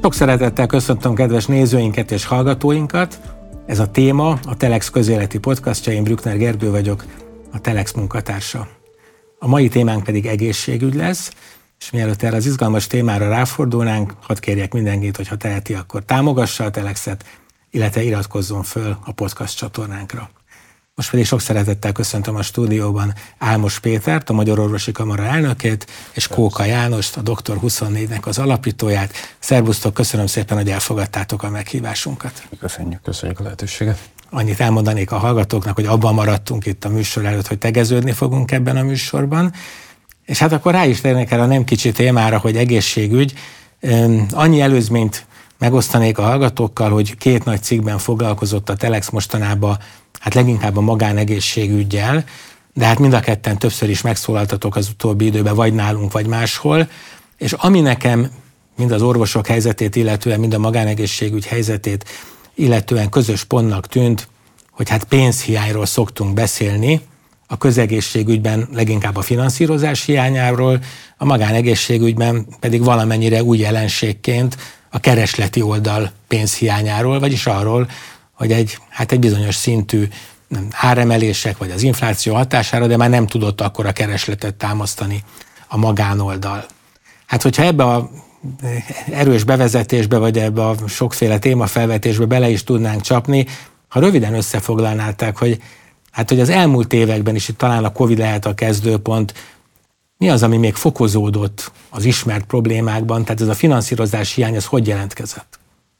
Sok szeretettel köszöntöm kedves nézőinket és hallgatóinkat. Ez a téma a Telex közéleti podcastja, én Brückner Gergő vagyok, a Telex munkatársa. A mai témánk pedig egészségügy lesz, és mielőtt erre az izgalmas témára ráfordulnánk, hadd kérjek mindenkit, hogy ha teheti, akkor támogassa a Telexet, illetve iratkozzon föl a podcast csatornánkra. Most pedig sok szeretettel köszöntöm a stúdióban Álmos Pétert, a Magyar Orvosi Kamara elnökét, és Kóka Jánost, a Dr. 24-nek az alapítóját. Szervusztok, köszönöm szépen, hogy elfogadtátok a meghívásunkat. Köszönjük a lehetőséget. Annyit elmondanék a hallgatóknak, hogy abban maradtunk itt a műsor előtt, hogy tegeződni fogunk ebben a műsorban. És hát akkor rá is térnék erre a nem kicsi témára, hogy egészségügy. Annyi előzményt megosztanék a hallgatókkal, hogy 2 nagy cikkben foglalkozott a Telex mostanában, hát leginkább a magánegészségüggyel, de hát mind a ketten többször is megszólaltatok az utóbbi időben, vagy nálunk, vagy máshol, és ami nekem mind az orvosok helyzetét illetően, mind a magánegészségügy helyzetét illetően közös pontnak tűnt, hogy hát pénzhiányról szoktunk beszélni, a közegészségügyben leginkább a finanszírozás hiányáról, a magánegészségügyben pedig valamennyire új jelenségként a keresleti oldal pénzhiányáról, vagyis arról, hogy egy bizonyos szintű áremelések vagy az infláció hatására, de már nem tudott akkora keresletet támasztani a magánoldal. Hát hogyha ebbe a erős bevezetésbe, vagy ebbe a sokféle témafelvetésbe bele is tudnánk csapni, ha röviden összefoglalnátok, hogy az elmúlt években is, itt talán a Covid lehet a kezdőpont, mi az, ami még fokozódott az ismert problémákban, tehát ez a finanszírozás hiány, ez hogy jelentkezett?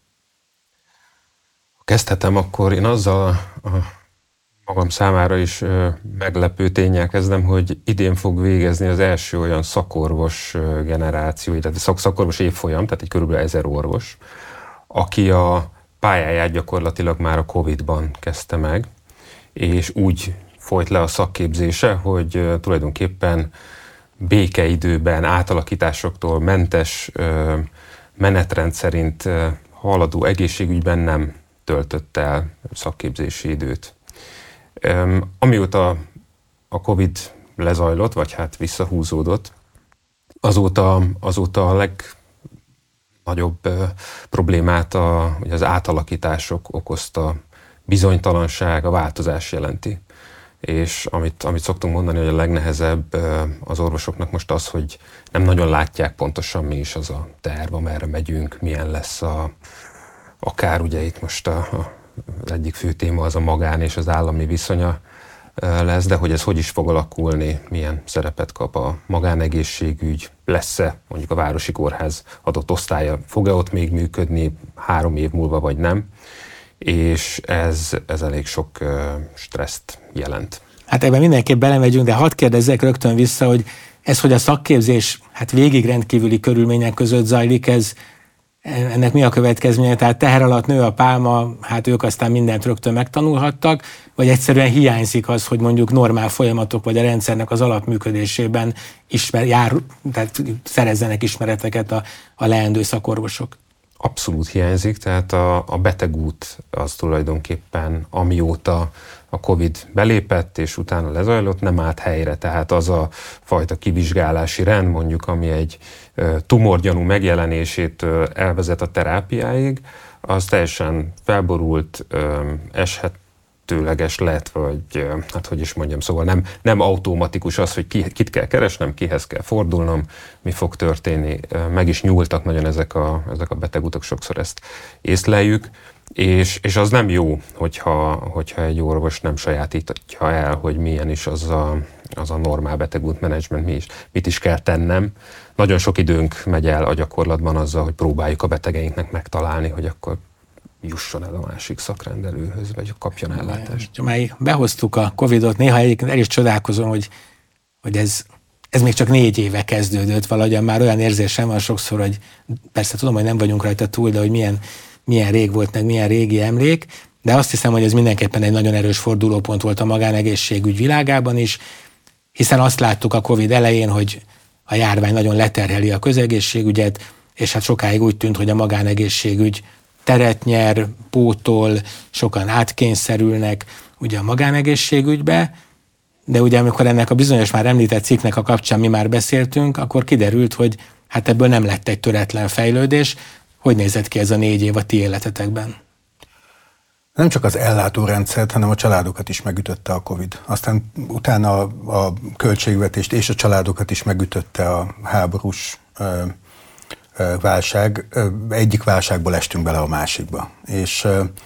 Kezdhetem, akkor én azzal a magam számára is meglepő ténnyel kezdem, hogy idén fog végezni az első olyan szakorvos generáció, tehát szakorvos évfolyam, tehát egy körülbelül 1000 orvos, aki a pályáját gyakorlatilag már a Covid-ban kezdte meg, és úgy folyt le a szakképzése, hogy tulajdonképpen békeidőben, átalakításoktól mentes menetrend szerint haladó egészségügyben nem töltött el szakképzési időt. Amióta a Covid lezajlott, vagy hát visszahúzódott, azóta a legnagyobb problémát az átalakítások okozta bizonytalanság, a változás jelenti. És amit szoktunk mondani, hogy a legnehezebb az orvosoknak most az, hogy nem nagyon látják pontosan, mi is az a terv, amerre megyünk, milyen lesz akár ugye itt most az egyik fő téma az a magán és az állami viszonya lesz, de hogy ez hogy is fog alakulni, milyen szerepet kap a magánegészségügy, lesz-e mondjuk a városi kórház adott osztálya, fog-e ott még működni 3 év múlva, vagy nem, és ez elég sok stresszt jelent. Hát ebben mindenképp belemegyünk, de hadd kérdezzek rögtön vissza, hogy a szakképzés végig rendkívüli körülmények között zajlik, ennek mi a következménye? Tehát teher alatt nő a pálma, hát ők aztán mindent rögtön megtanulhattak, vagy egyszerűen hiányzik az, hogy mondjuk normál folyamatok, vagy a rendszernek az alapműködésében tehát szerezzenek ismereteket a leendő szakorvosok? Abszolút hiányzik, tehát a betegút az tulajdonképpen amióta a Covid belépett és utána lezajlott, nem állt helyre, tehát az a fajta kivizsgálási rend mondjuk, ami egy tumorgyanú megjelenésétől elvezet a terápiáig, az teljesen felborult, eshetőleges lett, vagy hát hogy is mondjam, szóval nem automatikus az, hogy kit kell keresnem, kihez kell fordulnom, mi fog történni. Meg is nyúltak nagyon ezek a betegutak, sokszor ezt észleljük, és az nem jó, hogyha egy orvos nem sajátítja el, hogy milyen is az a normál betegútmenedzsment, mit is kell tennem. Nagyon sok időnk megy el a gyakorlatban azzal, hogy próbáljuk a betegeinknek megtalálni, hogy akkor jusson el a másik szakrendelőhöz, vagy kapjon ellátást. Ha már behoztuk a Covidot, néha egyébként el is csodálkozom, hogy ez még csak 4 éve kezdődött, valahogyan már olyan érzésem van sokszor, hogy persze tudom, hogy nem vagyunk rajta túl, de hogy milyen rég volt, meg milyen régi emlék, de azt hiszem, hogy ez mindenképpen egy nagyon erős fordulópont volt a magánegészségügy világában is, hiszen azt láttuk a Covid elején, hogy a járvány nagyon leterheli a közegészségügyet, és hát sokáig úgy tűnt, hogy a magánegészségügy teret nyer, pótol, sokan átkényszerülnek ugye a magánegészségügybe, de ugye amikor ennek a bizonyos már említett cikknek a kapcsán mi már beszéltünk, akkor kiderült, hogy hát ebből nem lett egy töretlen fejlődés, Hogy nézett ki ez a 4 év a ti életetekben? Nem csak az ellátórendszert, hanem a családokat is megütötte a Covid. Aztán utána a költségvetést és a családokat is megütötte a háborús válság. Egyik válságból estünk bele a másikba. És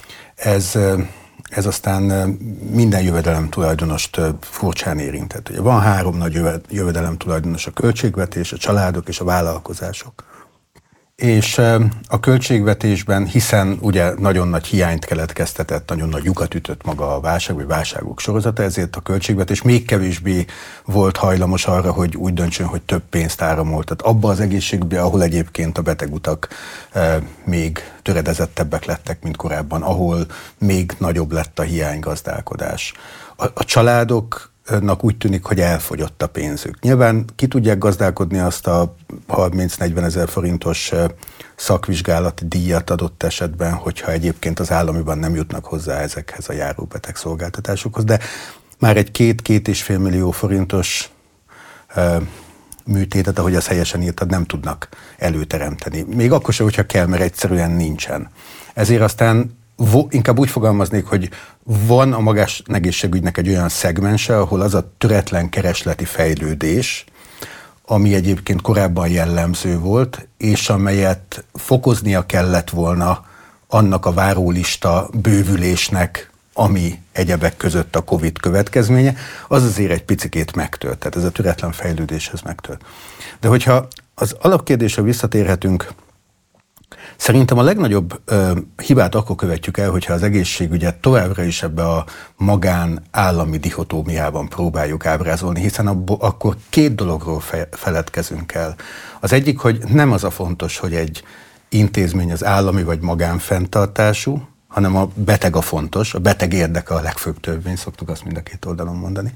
ez aztán minden jövedelem tulajdonost furcsán érintett. Ugye van 3 nagy jövedelem tulajdonos: a költségvetés, a családok és a vállalkozások. És a költségvetésben, hiszen ugye nagyon nagy hiányt keletkeztetett, nagyon nagy lyukat ütött maga a válság, vagy válságok sorozata, ezért a költségvetés még kevésbé volt hajlamos arra, hogy úgy döntsön, hogy több pénzt áramoltat abba az egészségügybe, ahol egyébként a betegutak még töredezettebbek lettek, mint korábban, ahol még nagyobb lett a hiánygazdálkodás. A családoknak úgy tűnik, hogy elfogyott a pénzük. Nyilván ki tudják gazdálkodni azt a 30-40 ezer forintos szakvizsgálati díjat adott esetben, hogyha egyébként az államiban nem jutnak hozzá ezekhez a járóbeteg szolgáltatásokhoz, de már egy 2-2,5 millió forintos műtétet, ahogy azt helyesen írtad, nem tudnak előteremteni. Még akkor sem, hogyha kell, mert egyszerűen nincsen. Ezért aztán inkább úgy fogalmaznék, hogy van a magánegészségügynek egy olyan szegmense, ahol az a töretlen keresleti fejlődés, ami egyébként korábban jellemző volt, és amelyet fokoznia kellett volna annak a várólista bővülésnek, ami egyebek között a Covid következménye, az azért egy picikét megtört. Tehát ez a töretlen fejlődéshez megtört. De hogyha az alapkérdésre visszatérhetünk, szerintem a legnagyobb hibát akkor követjük el, hogyha az egészségügyet továbbra is ebbe a magán-állami dihotómiában próbáljuk ábrázolni, hiszen akkor 2 dologról feledkezünk el. Az egyik, hogy nem az a fontos, hogy egy intézmény az állami vagy magánfenntartású, hanem a beteg a fontos, a beteg érdeke a legfőbb törvény, szoktuk azt mind a 2 oldalon mondani.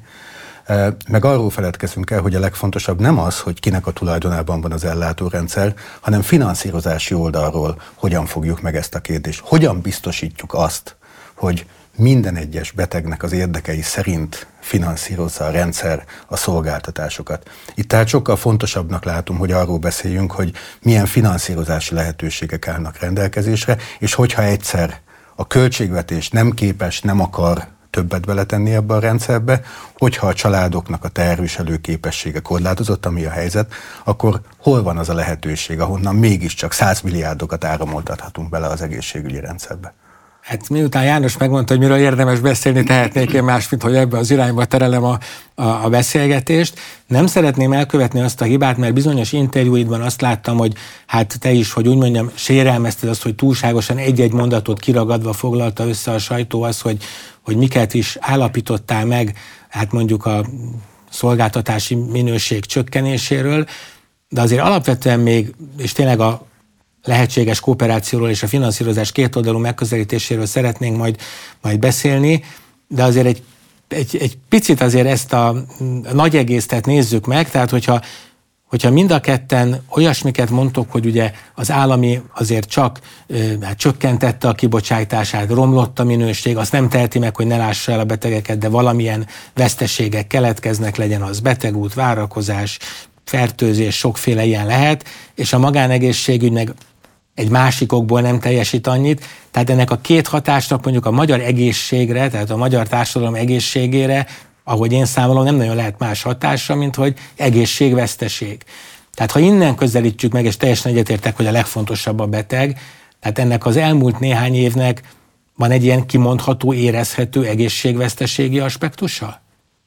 Meg arról feledkezünk el, hogy a legfontosabb nem az, hogy kinek a tulajdonában van az ellátórendszer, hanem finanszírozási oldalról hogyan fogjuk meg ezt a kérdést. Hogyan biztosítjuk azt, hogy minden egyes betegnek az érdekei szerint finanszírozza a rendszer a szolgáltatásokat. Itt tehát sokkal fontosabbnak látom, hogy arról beszéljünk, hogy milyen finanszírozási lehetőségek állnak rendelkezésre, és hogyha egyszer a költségvetés nem képes, nem akar többet beletenni ebbe a rendszerbe, hogyha a családoknak a teherviselő képessége korlátozott, ami a helyzet, akkor hol van az a lehetőség, ahonnan mégiscsak 100 milliárdokat áramoltathatunk bele az egészségügyi rendszerbe? Hát miután János megmondta, hogy miről érdemes beszélni, tehetnék én más, mint hogy ebbe az irányba terelem a beszélgetést. Nem szeretném elkövetni azt a hibát, mert bizonyos interjúidban azt láttam, hogy hát te is, hogy úgy mondjam, sérelmezted azt, hogy túlságosan egy-egy mondatot kiragadva foglalta össze a sajtó az, hogy miket is állapítottál meg, hát mondjuk a szolgáltatási minőség csökkenéséről, de azért alapvetően még, és tényleg a lehetséges kooperációról és a finanszírozás kétoldalú megközelítéséről szeretnénk majd beszélni, de azért egy picit azért ezt a nagy egészet nézzük meg, tehát hogyha mind a ketten olyasmiket mondtok, hogy ugye az állami azért csak csökkentette a kibocsátását, romlott a minőség, azt nem teheti meg, hogy ne lássa el a betegeket, de valamilyen veszteségek keletkeznek, legyen az betegút, várakozás, fertőzés, sokféle ilyen lehet, és a magánegészségügy meg egy másik okból nem teljesít annyit. Tehát ennek a 2 hatásnak mondjuk a magyar egészségre, tehát a magyar társadalom egészségére, ahogy én számolom, nem nagyon lehet más hatása, mint hogy egészségveszteség. Tehát ha innen közelítjük meg, és teljesen egyetértek, hogy a legfontosabb a beteg, tehát ennek az elmúlt néhány évnek van egy ilyen kimondható, érezhető egészségveszteségi aspektusa?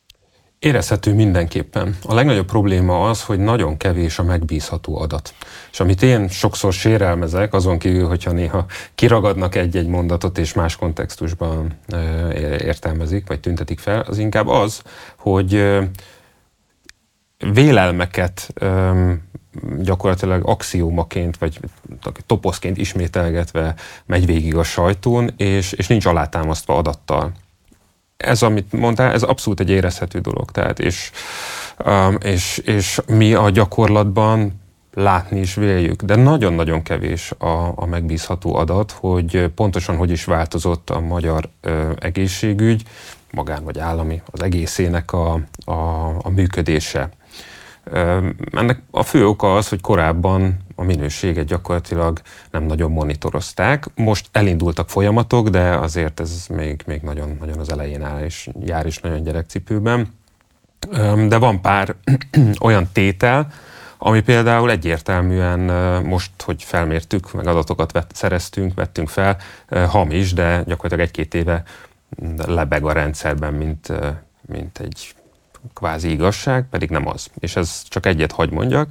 Érezhető mindenképpen. A legnagyobb probléma az, hogy nagyon kevés a megbízható adat. És amit én sokszor sérelmezek, azon kívül, hogyha néha kiragadnak egy-egy mondatot és más kontextusban értelmezik, vagy tüntetik fel, az inkább az, hogy vélelmeket gyakorlatilag axiómaként, vagy toposzként ismételgetve megy végig a sajtón, és nincs alátámasztva adattal. Ez, amit mondtál, ez abszolút egy érezhető dolog. Tehát, és mi a gyakorlatban látni is véljük, de nagyon-nagyon kevés a megbízható adat, hogy pontosan hogy is változott a magyar egészségügy, magán vagy állami, az egészének a működése. Ennek a fő oka az, hogy korábban minőséget gyakorlatilag nem nagyon monitorozták. Most elindultak folyamatok, de azért ez még nagyon az elején áll, és jár is nagyon gyerekcipőben. De van pár olyan tétel, ami például egyértelműen most, hogy felmértük, meg adatokat vettünk fel, hamis, de gyakorlatilag 1-2 éve lebeg a rendszerben, mint egy kvázi igazság, pedig nem az. És ez csak egyet hagy mondjak.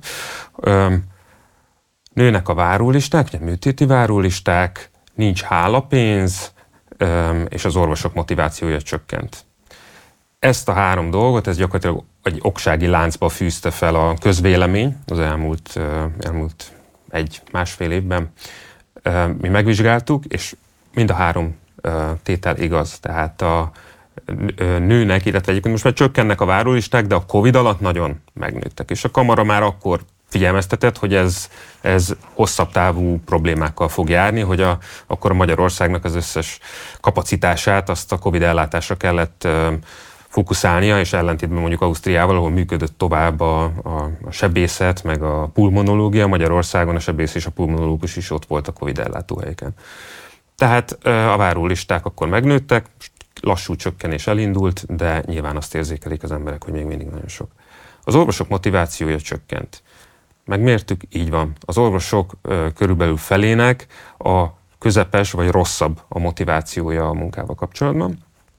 Nőnek a várólisták, ugye műtéti várólisták, nincs hálapénz, és az orvosok motivációja csökkent. Ezt a 3 dolgot, ez gyakorlatilag egy oksági láncba fűzte fel a közvélemény az elmúlt 1-1,5 évben. Mi megvizsgáltuk, és mind a 3 tétel igaz. Tehát a nőnek, illetve egyébként most már csökkennek a várólisták, de a Covid alatt nagyon megnőttek. És a kamara már akkor figyelmeztetett, hogy ez hosszabb távú problémákkal fog járni, hogy akkor a Magyarországnak az összes kapacitását azt a Covid ellátásra kellett fókuszálnia, és ellentétben mondjuk Ausztriával, ahol működött tovább a sebészet, meg a pulmonológia, Magyarországon a sebész és a pulmonológus is ott volt a Covid ellátóhelyeken. Tehát a várólisták akkor megnőttek, lassú csökkenés elindult, de nyilván azt érzékelik az emberek, hogy még mindig nagyon sok. Az orvosok motivációja csökkent. Megmértük, így van. Az orvosok körülbelül felének a közepes vagy rosszabb a motivációja a munkával kapcsolatban.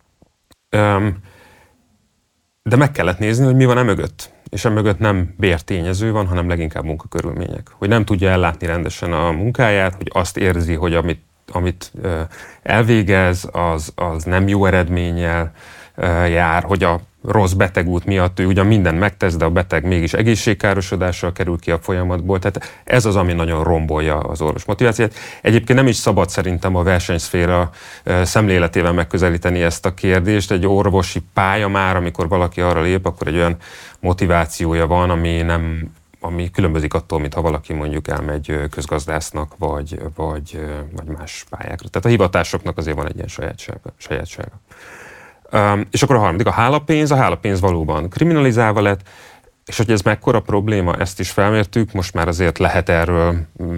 De meg kellett nézni, hogy mi van emögött. És emögött nem bértényező van, hanem leginkább munkakörülmények. Hogy nem tudja ellátni rendesen a munkáját, hogy azt érzi, hogy amit elvégez, az nem jó eredménnyel jár, hogy a rossz betegút miatt ő ugyan mindent megtesz, de a beteg mégis egészségkárosodással kerül ki a folyamatból. Tehát ez az, ami nagyon rombolja az orvos motivációt. Egyébként nem is szabad szerintem a versenyszféra szemléletével megközelíteni ezt a kérdést. Egy orvosi pálya már, amikor valaki arra lép, akkor egy olyan motivációja van, ami különbözik attól, mint ha valaki mondjuk elmegy közgazdásznak, vagy más pályákra. Tehát a hivatásoknak azért van egy ilyen sajátsága. És akkor a harmadik, a hálapénz. A hálapénz valóban kriminalizálva lett, és hogy ez mekkora probléma, ezt is felmértük, most már azért lehet erről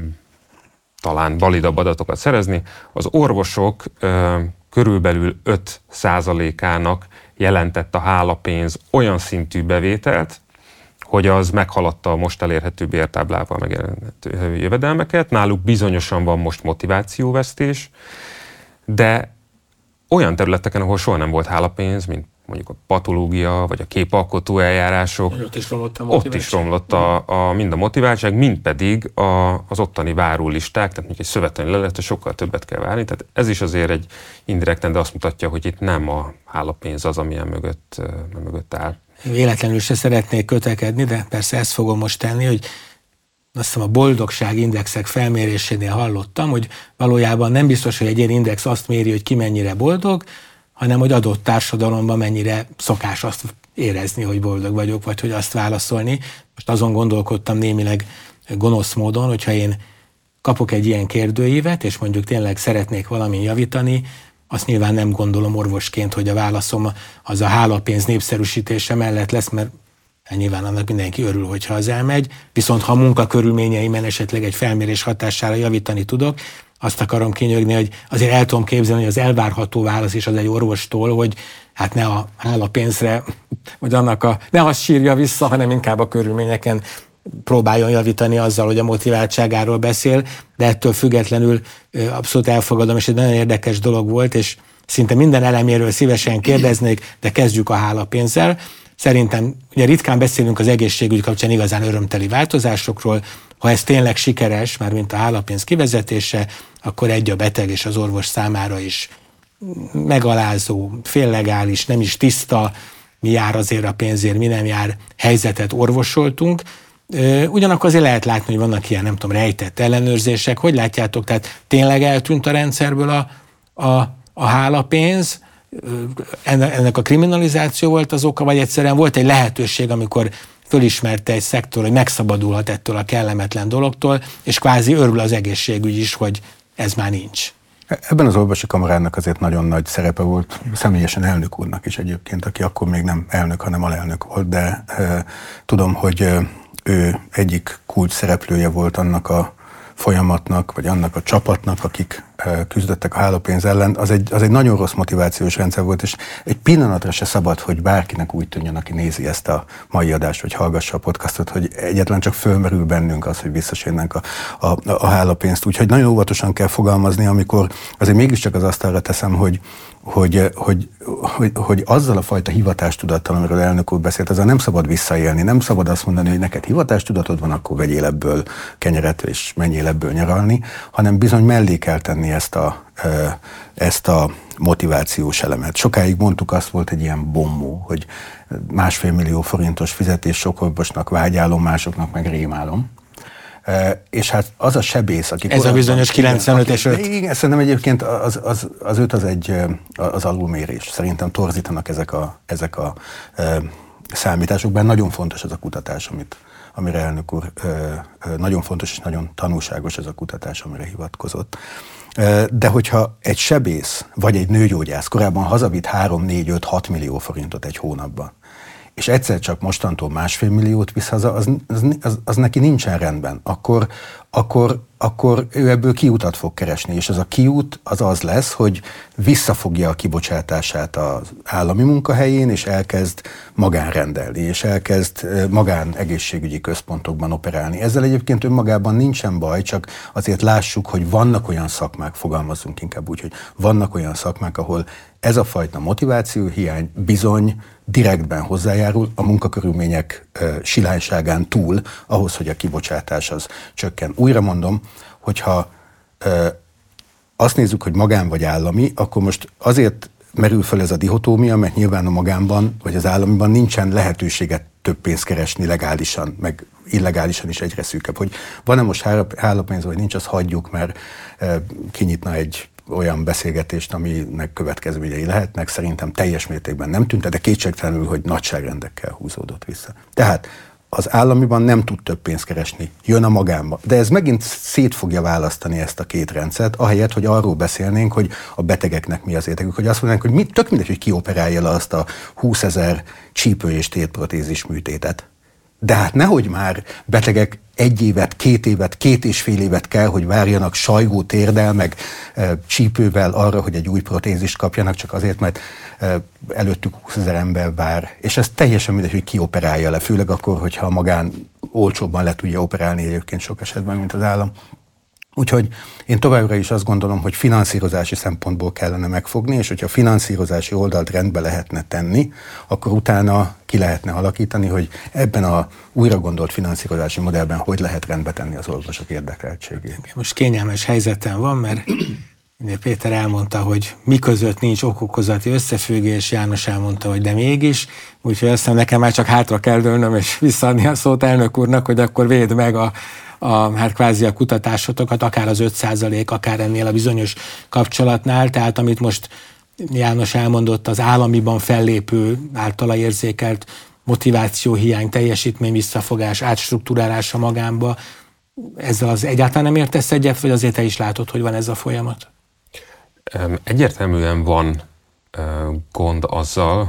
talán validabb adatokat szerezni. Az orvosok körülbelül 5%-ának jelentett a hálapénz olyan szintű bevételt, hogy az meghaladta a most elérhető bértáblával megjelenhető jövedelmeket. Náluk bizonyosan van most motivációvesztés, de olyan területeken, ahol soha nem volt hálapénz, mint mondjuk a patológia, vagy a képalkotó eljárások, ott is romlott mind a motiváltság, mind pedig az ottani várólisták, tehát mondjuk egy szövetlen lelet, sokkal többet kell várni. Tehát ez is azért egy indirekten, de azt mutatja, hogy itt nem a hálapénz az, ami mögött áll. Véletlenül se szeretnék kötekedni, de persze ezt fogom most tenni, hogy azt hiszem a boldogságindexek felmérésénél hallottam, hogy valójában nem biztos, hogy egy ilyen index azt méri, hogy ki mennyire boldog, hanem hogy adott társadalomban mennyire szokás azt érezni, hogy boldog vagyok, vagy hogy azt válaszolni. Most azon gondolkodtam némileg gonosz módon, hogyha én kapok egy ilyen kérdőívet, és mondjuk tényleg szeretnék valamin javítani, azt nyilván nem gondolom orvosként, hogy a válaszom az a hálapénz népszerűsítése mellett lesz, mert nyilván annak mindenki örül, hogyha az elmegy, viszont ha a munkakörülményeimen esetleg egy felmérés hatására javítani tudok, azt akarom kinyögni, hogy azért el tudom képzelni, hogy az elvárható válasz is az egy orvostól, hogy hát ne a hálapénzre, vagy ne azt sírja vissza, hanem inkább a körülményeken próbáljon javítani azzal, hogy a motiváltságáról beszél, de ettől függetlenül abszolút elfogadom, és egy nagyon érdekes dolog volt, és szinte minden eleméről szívesen kérdeznék, de kezdjük a hálapénzzel. Szerintem ugye ritkán beszélünk az egészségügy kapcsán igazán örömteli változásokról, ha ez tényleg sikeres, már mint a hálapénz kivezetése, akkor egy a beteg és az orvos számára is megalázó, féllegális, nem is tiszta, mi jár azért a pénzért, mi nem jár, helyzetet orvosoltunk. Ugyanakkor azért lehet látni, hogy vannak ilyen, nem tudom, rejtett ellenőrzések. Hogy látjátok, tehát tényleg eltűnt a rendszerből a hálapénz, ennek a kriminalizáció volt az oka, vagy egyszerűen volt egy lehetőség, amikor fölismerte egy szektor, hogy megszabadulhat ettől a kellemetlen dologtól, és kvázi örül az egészségügy is, hogy ez már nincs. Ebben az orvosi kamarának azért nagyon nagy szerepe volt, személyesen elnök úrnak is egyébként, aki akkor még nem elnök, hanem alelnök volt, de tudom, hogy ő egyik kulcs szereplője volt annak a folyamatnak, vagy annak a csapatnak, akik küzdöttek a hálópénz ellen, az egy nagyon rossz motivációs rendszer volt, és egy pillanatra se szabad, hogy bárkinek úgy tűnjön, aki nézi ezt a mai adást, vagy hallgassa a podcastot, hogy egyetlen csak fölmerül bennünk az, hogy visszasérnénk a hálópénzt. Úgyhogy nagyon óvatosan kell fogalmazni, amikor azért mégiscsak az asztalra teszem, hogy azzal a fajta hivatástudattal, amiről elnök úr beszélt, azzal nem szabad visszaélni, nem szabad azt mondani, hogy neked hivatástudatod van, akkor vegyél ebből kenyeret, és menjél ebből nyaralni, hanem bizony mellé kell tenni ezt a motivációs elemet. Sokáig mondtuk, azt volt egy ilyen bombó, hogy 1,5 millió forintos fizetés sok orvosnak vágyálom, másoknak meg rémálom. És hát az a sebész, aki... Ez a bizonyos 95 és 5. Igen, szerintem egyébként az 5 az alulmérés. Szerintem torzítanak ezek a számítások, bár nagyon fontos ez a kutatás, amire elnök úr, nagyon fontos és nagyon tanulságos ez a kutatás, amire hivatkozott. De hogyha egy sebész vagy egy nőgyógyász korábban hazavitt 3, 4, 5, 6 millió forintot egy hónapban, és egyszer csak mostantól 1,5 milliót visz haza, az neki nincsen rendben. Akkor ő ebből kiutat fog keresni, és ez a kiút az lesz, hogy visszafogja a kibocsátását az állami munkahelyén, és elkezd magánrendelni, és elkezd magán egészségügyi központokban operálni. Ezzel egyébként önmagában nincsen baj, csak azért lássuk, hogy vannak olyan szakmák, fogalmazzunk inkább úgy, hogy vannak olyan szakmák, ahol ez a fajta motivációhiány bizony direktben hozzájárul a munkakörülmények silányságán túl ahhoz, hogy a kibocsátás az csökken. Újra mondom, hogyha azt nézzük, hogy magán vagy állami, akkor most azért merül fel ez a dihotómia, mert nyilván a magánban vagy az államiban nincsen lehetőséget több pénzt keresni legálisan, meg illegálisan is egyre szűkebb. Hogy van-e most hálópénz, vagy nincs, azt hagyjuk, mert kinyitna egy olyan beszélgetést, aminek következményei lehetnek, szerintem teljes mértékben nem tűnt, de kétségtelenül, hogy nagyságrendekkel húzódott vissza. Tehát az államiban nem tud több pénzt keresni, jön a magánba. De ez megint szét fogja választani ezt a két rendszert, ahelyett, hogy arról beszélnénk, hogy a betegeknek mi az érdekük, hogy azt mondanánk, hogy tök mindegy, hogy ki operálja le azt a 20 000 csípő- és tétprotézis műtétet. De hát nehogy már betegek 1 évet, 2 évet, 2,5 évet kell, hogy várjanak sajgó térdel, meg csípővel arra, hogy egy új protézist kapjanak, csak azért, mert előttük 20 000 ember vár. És ez teljesen mindegy, hogy ki operálja le, főleg akkor, hogyha a magán olcsóbban le tudja operálni egyébként sok esetben, mint az állam. Úgyhogy én továbbra is azt gondolom, hogy finanszírozási szempontból kellene megfogni, és hogyha a finanszírozási oldalt rendbe lehetne tenni, akkor utána ki lehetne alakítani, hogy ebben a újra gondolt finanszírozási modellben hogy lehet rendbe tenni az orvosok érdekeltségét. Most kényelmes helyzeten van, mert Péter elmondta, hogy mi között nincs ok-okozati összefüggés, János elmondta, hogy de mégis, úgyhogy azt hiszem, nekem már csak hátra kell dőlnöm és visszaadni a szót elnök úrnak, hogy akkor védd meg hát kvázi a kutatásotokat, akár az 5%, akár ennél a bizonyos kapcsolatnál, tehát amit most János elmondott, az államiban fellépő, általa érzékelt motivációhiány, teljesítmény visszafogás, átstruktúrálása magánba, ezzel az egyáltalán nem értesz egyet, vagy azért te is látod, hogy van ez a folyamat? Egyértelműen van gond azzal,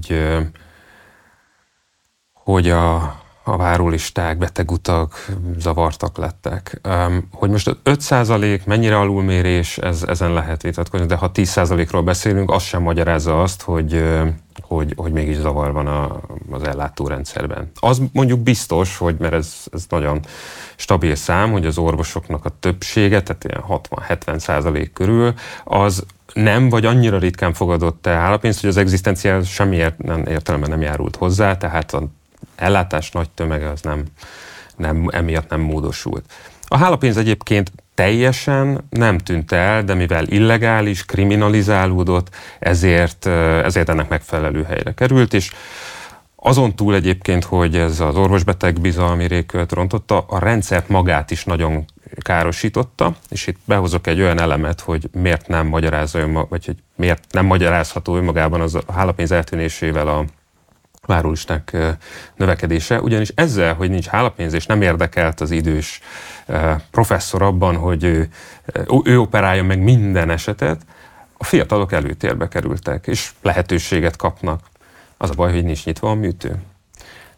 hogy a várólisták, betegutak zavartak lettek. Hogy most 5% mennyire alulmérés, ezen lehet vitatkozni, de ha 10%-ról beszélünk, az sem magyarázza azt, hogy mégis zavar van az ellátórendszerben. Az mondjuk biztos, hogy, mert ez nagyon stabil szám, hogy az orvosoknak a többsége, tehát ilyen 60-70% körül, az nem, vagy annyira ritkán fogadott el hálópénzt, hogy az egzisztenciál semmilyen értelemben nem járult hozzá, tehát az ellátás nagy tömege az emiatt nem módosult. A hálópénz egyébként teljesen nem tűnt el, de mivel illegális, kriminalizálódott, ezért ennek megfelelő helyre került, és azon túl egyébként, hogy ez az orvosbeteg bizalmi rékölt rontotta, a rendszert magát is nagyon károsította, és itt behozok egy olyan elemet, hogy miért nem magyarázza vagy hogy miért nem magyarázható önmagában az a hálópénz eltűnésével a várólisták növekedése, ugyanis ezzel, hogy nincs hálópénz és nem érdekelt az idős professzor abban, hogy ő operálja meg minden esetet, a fiatalok előtérbe kerültek, és lehetőséget kapnak. Az a baj, hogy nincs nyitva a műtő.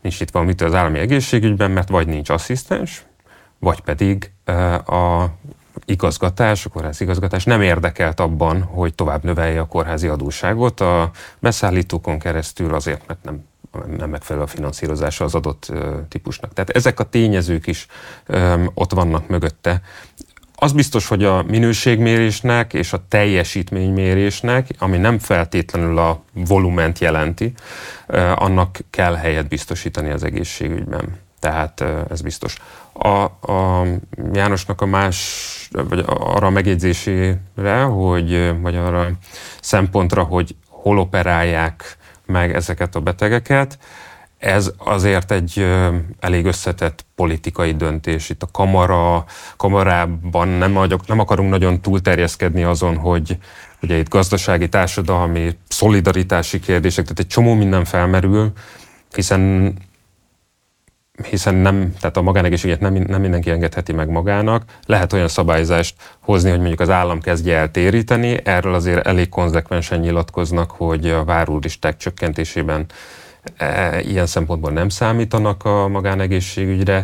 nincs itt valamit az állami egészségügyben, mert vagy nincs asszisztens, vagy pedig a kórházi igazgatás nem érdekelt abban, hogy tovább növelje a kórházi adósságot a beszállítókon keresztül azért, mert nem megfelelő a finanszírozása az adott típusnak. Tehát ezek a tényezők is ott vannak mögötte. Az biztos, hogy a minőségmérésnek és a teljesítménymérésnek, ami nem feltétlenül a volument jelenti, annak kell helyet biztosítani az egészségügyben. Tehát ez biztos. A Jánosnak vagy arra a megjegyzésére, vagy arra a szempontra, hogy hol operálják meg ezeket a betegeket, ez azért egy elég összetett politikai döntés. Itt a kamarában nem akarunk nagyon túlterjeszkedni azon, hogy ugye itt gazdasági, társadalmi, szolidaritási kérdések, tehát egy csomó minden felmerül, hiszen tehát a magánegészséget nem mindenki engedheti meg magának. Lehet olyan szabályzást hozni, hogy mondjuk az állam kezdje el téríteni, erről azért elég konzekvensen nyilatkoznak, hogy a váróllisták csökkentésében ilyen szempontból nem számítanak a magánegészségügyre,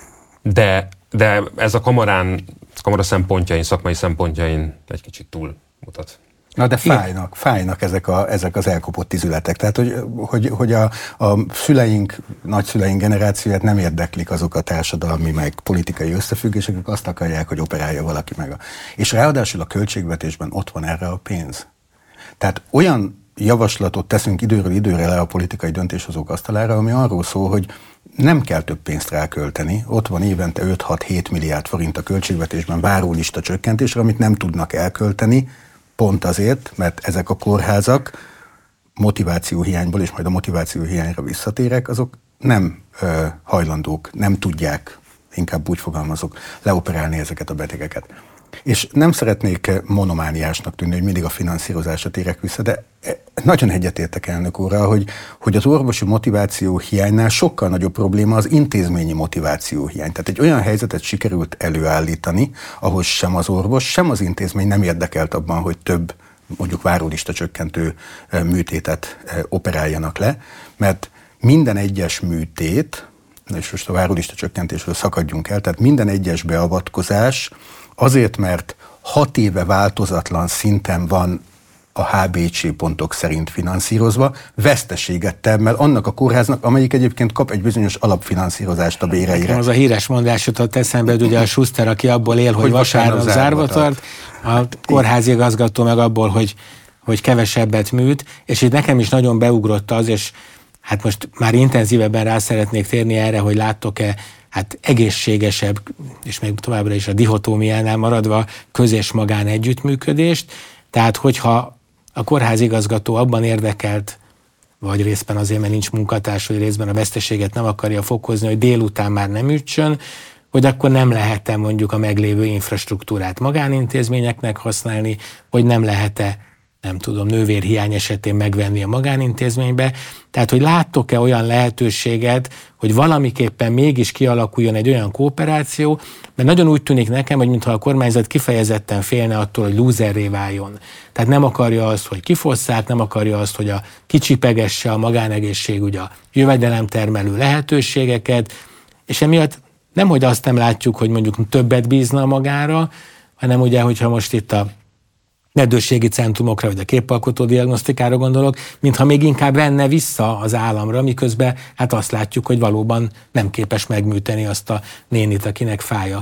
de ez a kamara szempontjain, szakmai szempontjain egy kicsit túlmutat. Na de fájnak ezek az elkopott izületek. Tehát, hogy a szüleink, nagyszüleink generációját nem érdeklik azok a társadalmi, meg politikai összefüggések, akik azt akarják, hogy operálja valaki meg. És ráadásul a költségvetésben ott van erre a pénz. Tehát olyan javaslatot teszünk időről időre le a politikai döntéshozók asztalára, ami arról szól, hogy nem kell több pénzt rákölteni. Ott van évente 5-6-7 milliárd forint a költségvetésben várólista csökkentésre, amit nem tudnak elkölteni, pont azért, mert ezek a kórházak motivációhiányból, és majd a motivációhiányra visszatérek, azok nem hajlandók, nem tudják, inkább úgy fogalmazok, leoperálni ezeket a betegeket. És nem szeretnék monomániásnak tűnni, hogy mindig a finanszírozásra térek vissza, de nagyon egyetértek elnök úrral, hogy az orvosi motiváció hiánynál sokkal nagyobb probléma az intézményi motiváció hiány. Tehát egy olyan helyzetet sikerült előállítani, ahol sem az orvos, sem az intézmény nem érdekelt abban, hogy több mondjuk várólista csökkentő műtétet operáljanak le, mert minden egyes műtét, és most a várólista csökkentésről szakadjunk el, tehát minden egyes beavatkozás azért, mert 6 éve változatlan szinten van a HBC pontok szerint finanszírozva, veszteséget termel annak a kórháznak, amelyik egyébként kap egy bizonyos alapfinanszírozást a béreire. Az a híres mondás jutott eszembe, hogy ugye a Schuster, aki abból él, hogy vasárnap zárva tart, a kórházi igazgató meg abból, hogy kevesebbet műt, és itt nekem is nagyon beugrott az, és hát most már intenzívebben rá szeretnék térni erre, hogy láttok-e hát egészségesebb, és még továbbra is a dihotómiánál maradva köz- és magán együttműködést. Tehát, hogyha a kórházigazgató abban érdekelt, vagy részben azért, mert nincs munkatárs, vagy részben a veszteséget nem akarja fokozni, hogy délután már nem ütsön, hogy akkor nem lehet-e mondjuk a meglévő infrastruktúrát magánintézményeknek használni, hogy nem lehet-e, nem tudom, nővérhiány esetén megvenni a magánintézménybe. Tehát, hogy láttok-e olyan lehetőséget, hogy valamiképpen mégis kialakuljon egy olyan kooperáció, mert nagyon úgy tűnik nekem, hogy mintha a kormányzat kifejezetten félne attól, hogy lúzerré váljon. Tehát nem akarja azt, hogy kifosszák, nem akarja azt, hogy a kicsipegesse a magánegészségügy a jövedelemtermelő lehetőségeket, és emiatt nemhogy azt nem látjuk, hogy mondjuk többet bízna magára, hanem ugye, hogyha most itt a nedősségi centrumokra, vagy a képalkotó diagnosztikára gondolok, mintha még inkább venne vissza az államra, miközben hát azt látjuk, hogy valóban nem képes megműteni azt a nénit, akinek fáj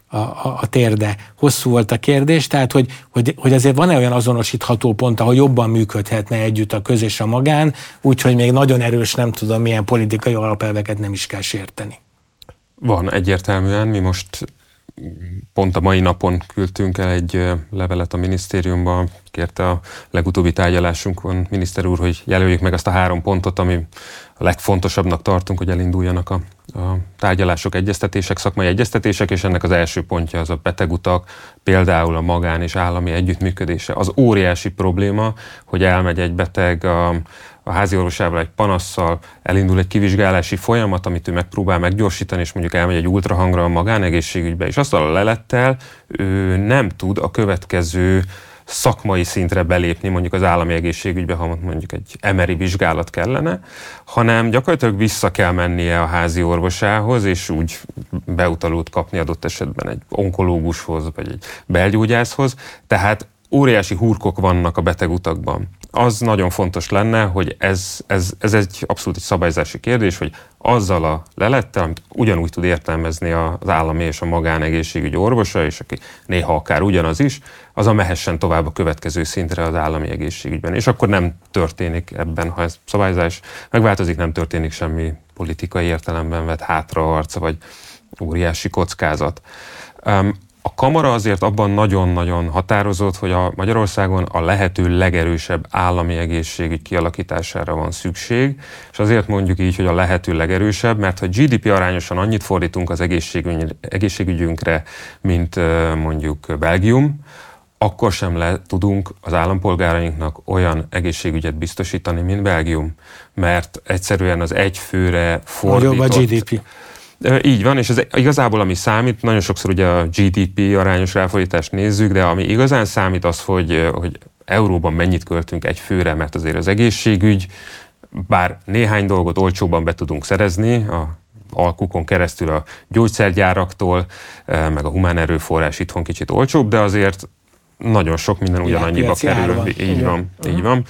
a térde. Hosszú volt a kérdés, tehát hogy azért van-e olyan azonosítható pont, ahol jobban működhetne együtt a köz és a magán, úgyhogy még nagyon erős, nem tudom milyen politikai alapelveket nem is kell sérteni. Van egyértelműen, mi most pont a mai napon küldtünk el egy levelet a minisztériumba, kérte a legutóbbi tárgyalásunkon miniszter úr, hogy jelöljük meg azt a 3 pontot, ami a legfontosabbnak tartunk, hogy elinduljanak a tárgyalások, egyeztetések, szakmai egyeztetések, és ennek az első pontja az a betegutak, például a magán és állami együttműködése. Az óriási probléma, hogy elmegy egy beteg a háziorvosával egy panasszal, elindul egy kivizsgálási folyamat, amit ő megpróbál meggyorsítani, és mondjuk elmegy egy ultrahangra a magánegészségügybe, és azt a lelettel ő nem tud a következő szakmai szintre belépni mondjuk az állami egészségügybe, ha mondjuk egy emeri vizsgálat kellene, hanem gyakorlatilag vissza kell mennie a házi orvosához, és úgy beutalót kapni adott esetben egy onkológushoz, vagy egy belgyógyászhoz. Tehát óriási hurkok vannak a betegutakban. Az nagyon fontos lenne, hogy ez egy abszolút egy szabályzási kérdés, hogy azzal a lelettel, amit ugyanúgy tud értelmezni az állami és a magánegészségügy orvosa, és aki néha akár ugyanaz is, az a mehessen tovább a következő szintre az állami egészségügyben. És akkor nem történik ebben, ha ez szabályzás megváltozik, nem történik semmi politikai értelemben vett hátraarc, vagy óriási kockázat. A kamara azért abban nagyon-nagyon határozott, hogy a Magyarországon a lehető legerősebb állami egészségügy kialakítására van szükség, és azért mondjuk így, hogy a lehető legerősebb, mert ha GDP arányosan annyit fordítunk az egészségügyünkre, mint mondjuk Belgium, akkor sem tudunk az állampolgárainknak olyan egészségügyet biztosítani, mint Belgium, mert egyszerűen az egy főre fordított... Nagyobb a GDP. Így van, és ez igazából ami számít, nagyon sokszor ugye a GDP arányos ráfordítást nézzük, de ami igazán számít az, hogy euróban mennyit költünk egy főre, mert azért az egészségügy, bár néhány dolgot olcsóbban be tudunk szerezni, a alkukon keresztül a gyógyszergyáraktól, meg a humán erőforrás itthon kicsit olcsóbb, de azért nagyon sok minden ugyanannyiba kerül. Így van.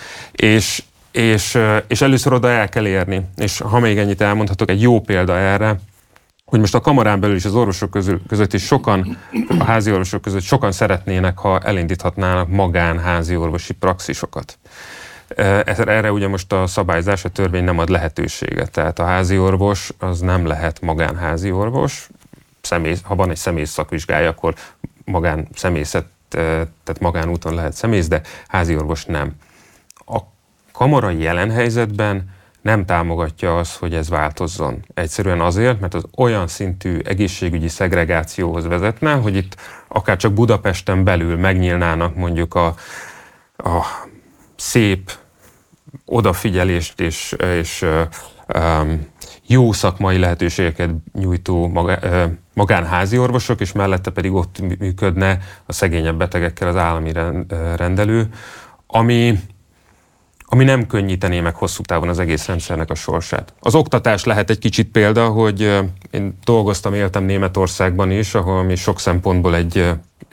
És először oda el kell érni. És ha még ennyit elmondhatok, egy jó példa erre, hogy most a kamarán belül is az orvosok között is sokan, a házi orvosok között sokan szeretnének, ha elindíthatnának magán házi orvosi praxisokat. Erre ugye most a szabályzás, a törvény nem ad lehetőséget. Tehát a házi orvos az nem lehet magánházi orvos. Ha van egy szemész szakvizsgája, akkor magánszemészet, tehát magánúton lehet szemész, de házi orvos nem. A kamara jelen helyzetben nem támogatja azt, hogy ez változzon. Egyszerűen azért, mert az olyan szintű egészségügyi szegregációhoz vezetne, hogy itt akár csak Budapesten belül megnyílnának mondjuk a szép odafigyelést és jó szakmai lehetőségeket nyújtó magánházi orvosok, és mellette pedig ott működne a szegényebb betegekkel az állami rendelő, ami nem könnyítené meg hosszú távon az egész rendszernek a sorsát. Az oktatás lehet egy kicsit példa, hogy én éltem Németországban is, ahol mi sok szempontból egy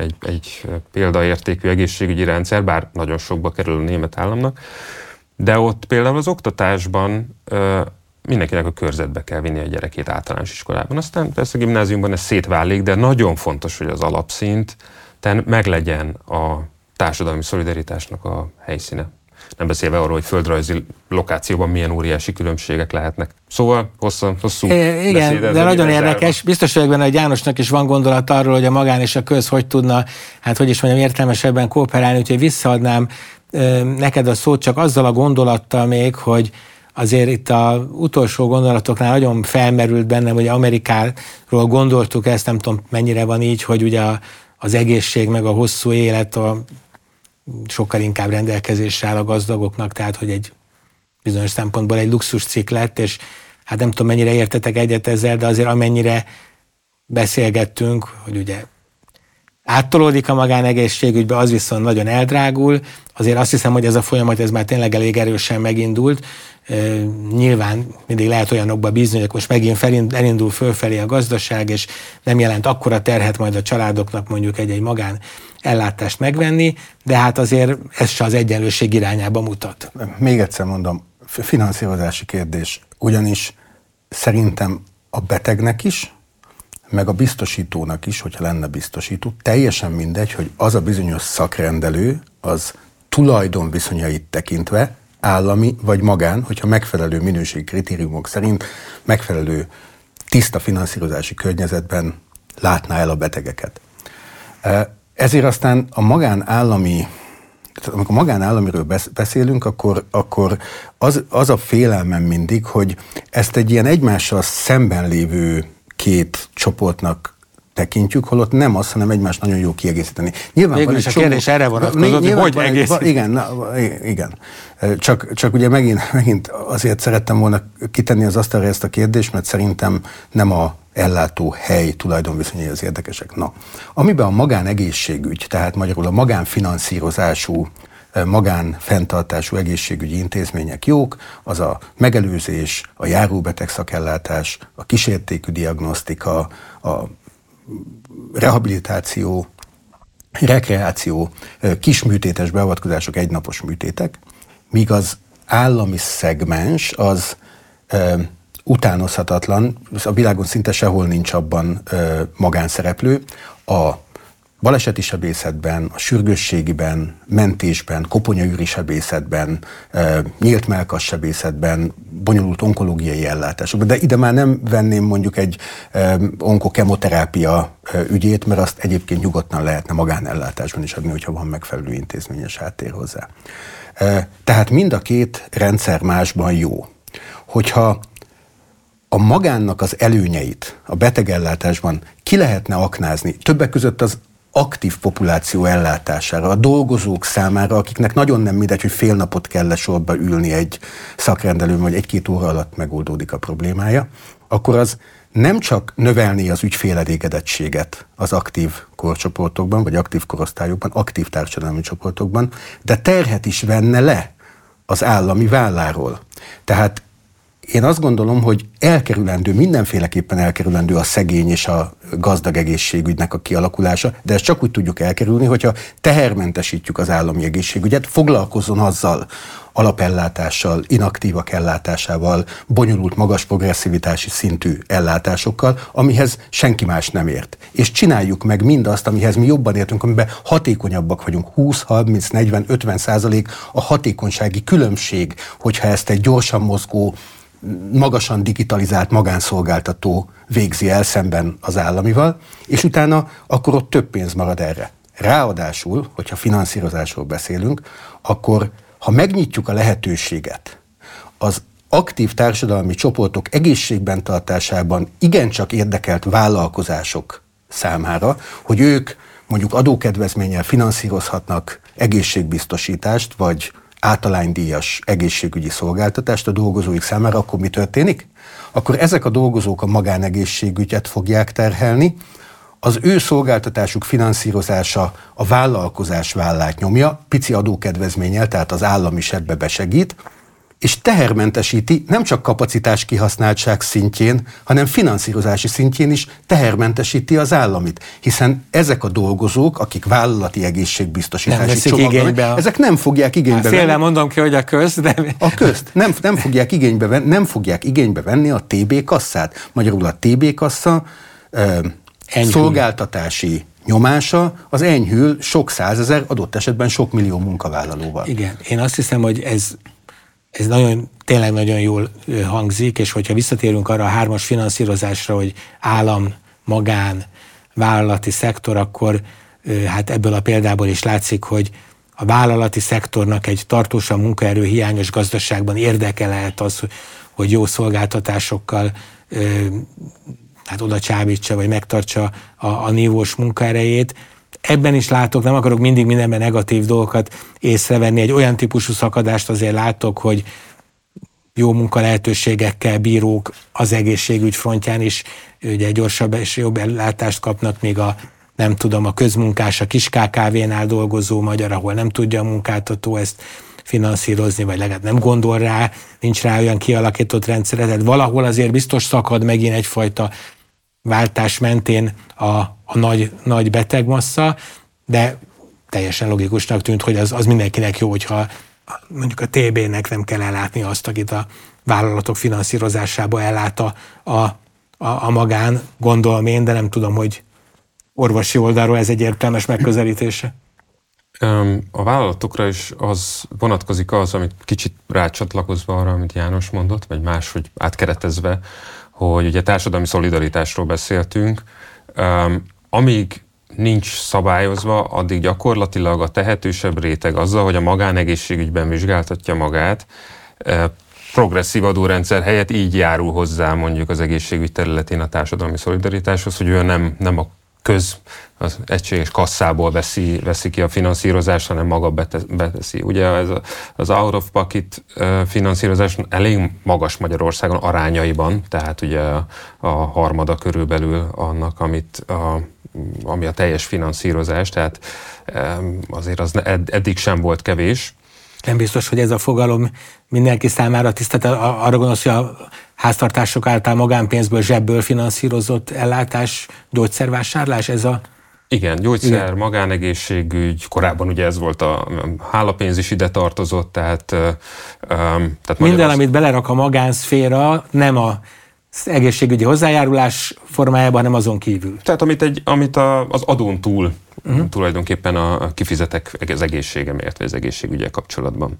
példaértékű egészségügyi rendszer, bár nagyon sokba kerül a német államnak, de ott például az oktatásban mindenkinek a körzetbe kell vinni a gyerekét általános iskolában. Aztán persze a gimnáziumban ez szétválik, de nagyon fontos, hogy az alapszinten meglegyen a társadalmi szolidaritásnak a helyszíne. Nem beszélve arról, hogy földrajzi lokációban milyen óriási különbségek lehetnek. Szóval hosszú igen, de nagyon érdekes. Biztos vagyok benne, hogy Jánosnak is van gondolat arról, hogy a magán és a köz hogy tudna, értelmesebben kooperálni, úgyhogy visszaadnám neked a szót csak azzal a gondolattal még, hogy azért itt az utolsó gondolatoknál nagyon felmerült bennem, hogy Amerikáról gondoltuk ezt, nem tudom mennyire van így, hogy ugye az egészség meg a hosszú élet sokkal inkább rendelkezésre áll a gazdagoknak, tehát hogy egy bizonyos szempontból egy luxuscikk lett, és hát nem tudom mennyire értetek egyet ezzel, de azért amennyire beszélgettünk, hogy ugye áttolódik a magánegészségügybe, az viszont nagyon eldrágul. Azért azt hiszem, hogy ez a folyamat ez már tényleg elég erősen megindult. Nyilván mindig lehet olyanokba bízni, hogy most megint elindul fölfelé a gazdaság, és nem jelent akkora terhet majd a családoknak mondjuk egy magán ellátást megvenni, de hát azért ez se az egyenlőség irányába mutat. Még egyszer mondom, finanszírozási kérdés, ugyanis szerintem a betegnek is, meg a biztosítónak is, hogyha lenne biztosító, teljesen mindegy, hogy az a bizonyos szakrendelő, az tulajdonviszonyait tekintve állami vagy magán, hogyha megfelelő minőségi kritériumok szerint megfelelő tiszta finanszírozási környezetben látná el a betegeket. Ezért aztán amikor magánállamiről beszélünk, akkor az a félelmem mindig, hogy ezt egy ilyen egymással szemben lévő két csoportnak tekintjük, holott nem az, hanem egymást nagyon jó kiegészíteni. Nyilván végül is a kérdés erre vonatkozott, hogy egészíteni. Igen. Csak ugye megint azért szerettem volna kitenni az asztalra ezt a kérdést, mert szerintem nem a ellátó hely tulajdonviszonyai az érdekesek. Na, amiben a magánegészségügy, tehát magyarul a magánfinanszírozású, magánfenntartású egészségügyi intézmények jók, az a megelőzés, a járóbeteg szakellátás, a kísértékű diagnosztika, a rehabilitáció, rekreáció, kisműtétes beavatkozások, egynapos műtétek, míg az állami szegmens az utánozhatatlan, a világon szinte sehol nincs abban magánszereplő. A baleseti sebészetben, a sürgősségiben, mentésben, koponyaűri sebészetben, nyílt mellkas sebészetben, bonyolult onkológiai ellátásokban. De ide már nem venném mondjuk egy onkokemoterápia ügyét, mert azt egyébként nyugodtan lehetne magánellátásban is adni, hogyha van megfelelő intézményes háttér hozzá. Tehát mind a két rendszer másban jó. Hogyha a magánnak az előnyeit a betegellátásban ki lehetne aknázni, többek között az aktív populáció ellátására, a dolgozók számára, akiknek nagyon nem mindegy, hogy fél napot kell lesorba ülni egy szakrendelőn, vagy 1-2 óra alatt megoldódik a problémája, akkor az nem csak növelné az ügyfélelégedettséget az aktív korcsoportokban, vagy aktív korosztályokban, aktív társadalmi csoportokban, de terhet is venne le az állami válláról. Tehát én azt gondolom, hogy mindenféleképpen elkerülendő a szegény és a gazdag egészségügynek a kialakulása, de ezt csak úgy tudjuk elkerülni, hogyha tehermentesítjük az állami egészségügyet, foglalkozzon azzal alapellátással, inaktívak ellátásával, bonyolult, magas progresszivitási szintű ellátásokkal, amihez senki más nem ért. És csináljuk meg mindazt, amihez mi jobban értünk, amiben hatékonyabbak vagyunk. 20, 30, 40, 50% a hatékonysági különbség, hogyha ezt egy gyorsan mozgó, magasan digitalizált magánszolgáltató végzi el szemben az államival, és utána akkor ott több pénz marad erre. Ráadásul, hogyha finanszírozásról beszélünk, akkor ha megnyitjuk a lehetőséget az aktív társadalmi csoportok egészségben tartásában igencsak érdekelt vállalkozások számára, hogy ők mondjuk adókedvezménnyel finanszírozhatnak egészségbiztosítást, vagy általánydíjas egészségügyi szolgáltatást a dolgozóik számára, akkor mi történik? Akkor ezek a dolgozók a magánegészségügyet fogják terhelni, az ő szolgáltatásuk finanszírozása a vállalkozás vállát nyomja, pici adókedvezménnyel, tehát az állam is ebbe besegít, és tehermentesíti nem csak kapacitás kihasználtság szintjén, hanem finanszírozási szintjén is tehermentesíti az államit. Hiszen ezek a dolgozók, akik vállalati egészségbiztosítási csomagban, ezek nem fogják igénybe venni. Félre mondom ki, hogy a közt, de... A közt. Nem fogják igénybe venni a TB kasszát. Magyarul a TB kassa szolgáltatási nyomása az enyhül sok százezer, adott esetben sok millió munkavállalóval. Igen, én azt hiszem, hogy ez tényleg nagyon jól hangzik, és hogyha visszatérünk arra a 3-as finanszírozásra, hogy állam, magán, vállalati szektor, akkor hát ebből a példából is látszik, hogy a vállalati szektornak egy tartósan munkaerő hiányos gazdaságban érdeke lehet az, hogy jó szolgáltatásokkal hát oda csábítsa, vagy megtartsa a nívós munkaerejét. Ebben is látok, nem akarok mindig mindenben negatív dolgokat észrevenni, egy olyan típusú szakadást azért látok, hogy jó munkalehetőségekkel bírók az egészségügy frontján is ugye gyorsabb és jobb ellátást kapnak, még a közmunkás, a kis KKV-nál dolgozó magyar, ahol nem tudja a munkáltató ezt finanszírozni, vagy legalább nem gondol rá, nincs rá olyan kialakított rendszere, tehát valahol azért biztos szakad megint egyfajta váltás mentén a nagy betegmassza, de teljesen logikusnak tűnt, hogy az mindenkinek jó, hogyha mondjuk a TB-nek nem kell ellátni azt, akit a vállalatok finanszírozásába ellát a magán, gondolom én, de nem tudom, hogy orvosi oldalról ez egy értelmes megközelítése. A vállalatokra is az vonatkozik amit kicsit rácsatlakozva arra, amit János mondott, vagy máshogy átkeretezve, hogy ugye társadalmi szolidaritásról beszéltünk. Amíg nincs szabályozva, addig gyakorlatilag a tehetősebb réteg azzal, hogy a magánegészségügyben vizsgáltatja magát, progresszív adórendszer helyett így járul hozzá mondjuk az egészségügy területén a társadalmi szolidaritáshoz, hogy ő nem a az egységes kasszából veszi ki a finanszírozást, hanem maga beteszi. Ugye az out-of-pocket finanszírozás elég magas Magyarországon arányaiban, tehát ugye a harmada körülbelül annak, ami a teljes finanszírozás, tehát azért az eddig sem volt kevés. Nem biztos, hogy ez a fogalom mindenki számára tiszta. Arra gondolsz, hogy a háztartások által magánpénzből, zsebből finanszírozott ellátás, gyógyszervásárlás, ez a... Igen, gyógyszer, magánegészségügy, korábban ugye ez volt a hálapénz is ide tartozott, tehát minden, amit belerak a magánszféra, nem az egészségügyi hozzájárulás formájában, hanem azon kívül. Tehát amit az adón túl tulajdonképpen kifizetek az egészségemért, vagy az egészségügyel kapcsolatban.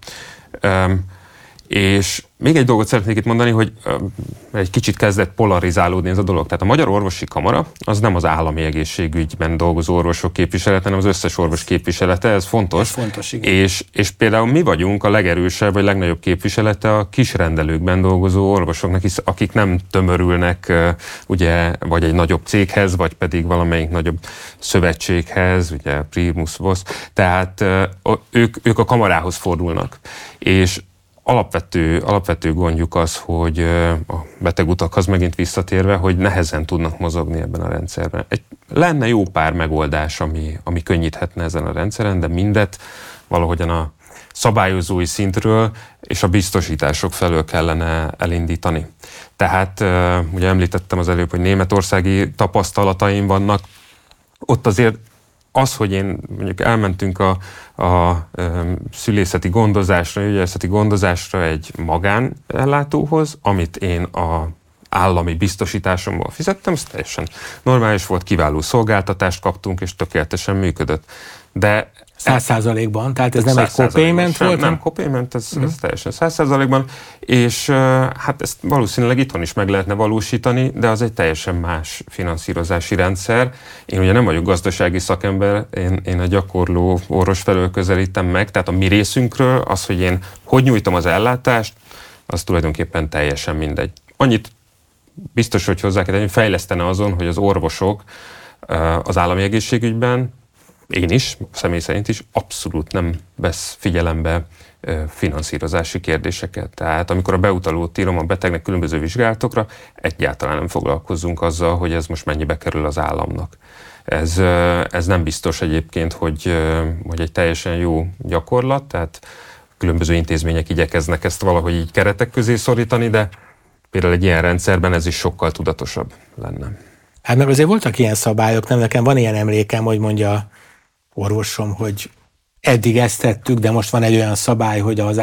És még egy dolgot szeretnék itt mondani, hogy egy kicsit kezdett polarizálódni ez a dolog. Tehát a Magyar Orvosi Kamara az nem az állami egészségügyben dolgozó orvosok képviselete, hanem az összes orvos képviselete, ez fontos. Ez fontos, igen. És például mi vagyunk a legerősebb, vagy legnagyobb képviselete a kisrendelőkben dolgozó orvosoknak, akik nem tömörülnek ugye, vagy egy nagyobb céghez, vagy pedig valamelyik nagyobb szövetséghez, ugye Primus Vos, tehát ők a kamarához fordulnak. És alapvető gondjuk az, hogy a betegutakhoz megint visszatérve, hogy nehezen tudnak mozogni ebben a rendszerben. Lenne jó pár megoldás, ami könnyíthetne ezen a rendszeren, de mindet valahogyan a szabályozói szintről és a biztosítások felől kellene elindítani. Tehát ugye említettem az előbb, hogy németországi tapasztalataim vannak, ott azért az, hogy mondjuk elmentünk a szülészeti gondozásra, ügyészeti gondozásra egy magánellátóhoz, amit én a állami biztosításomból fizettem, ez teljesen normális volt, kiváló szolgáltatást kaptunk, és tökéletesen működött. De 100%-ban, tehát ez nem egy copayment volt? Nem copayment, ez teljesen 100%-ban, és hát ezt valószínűleg itthon is meg lehetne valósítani, de az egy teljesen más finanszírozási rendszer. Én ugye nem vagyok gazdasági szakember, én a gyakorló orvos felől közelítem meg, tehát a mi részünkről az, hogy én hogy nyújtom az ellátást, az tulajdonképpen teljesen mindegy. Annyit biztos, hogy hozzá kell tenni, fejlesztene azon, hogy az orvosok az állami egészségügyben, én is, személy szerint is abszolút nem vesz figyelembe finanszírozási kérdéseket. Tehát amikor a beutalót írom a betegnek különböző vizsgálatokra, egyáltalán nem foglalkozzunk azzal, hogy ez most mennyibe kerül az államnak. Ez nem biztos egyébként, hogy egy teljesen jó gyakorlat, tehát különböző intézmények igyekeznek ezt valahogy így keretek közé szorítani, de például egy ilyen rendszerben ez is sokkal tudatosabb lenne. Hát meg azért voltak ilyen szabályok, nem nekem van ilyen emlékem, hogy mondja orvosom, hogy eddig ezt tettük, de most van egy olyan szabály, hogy az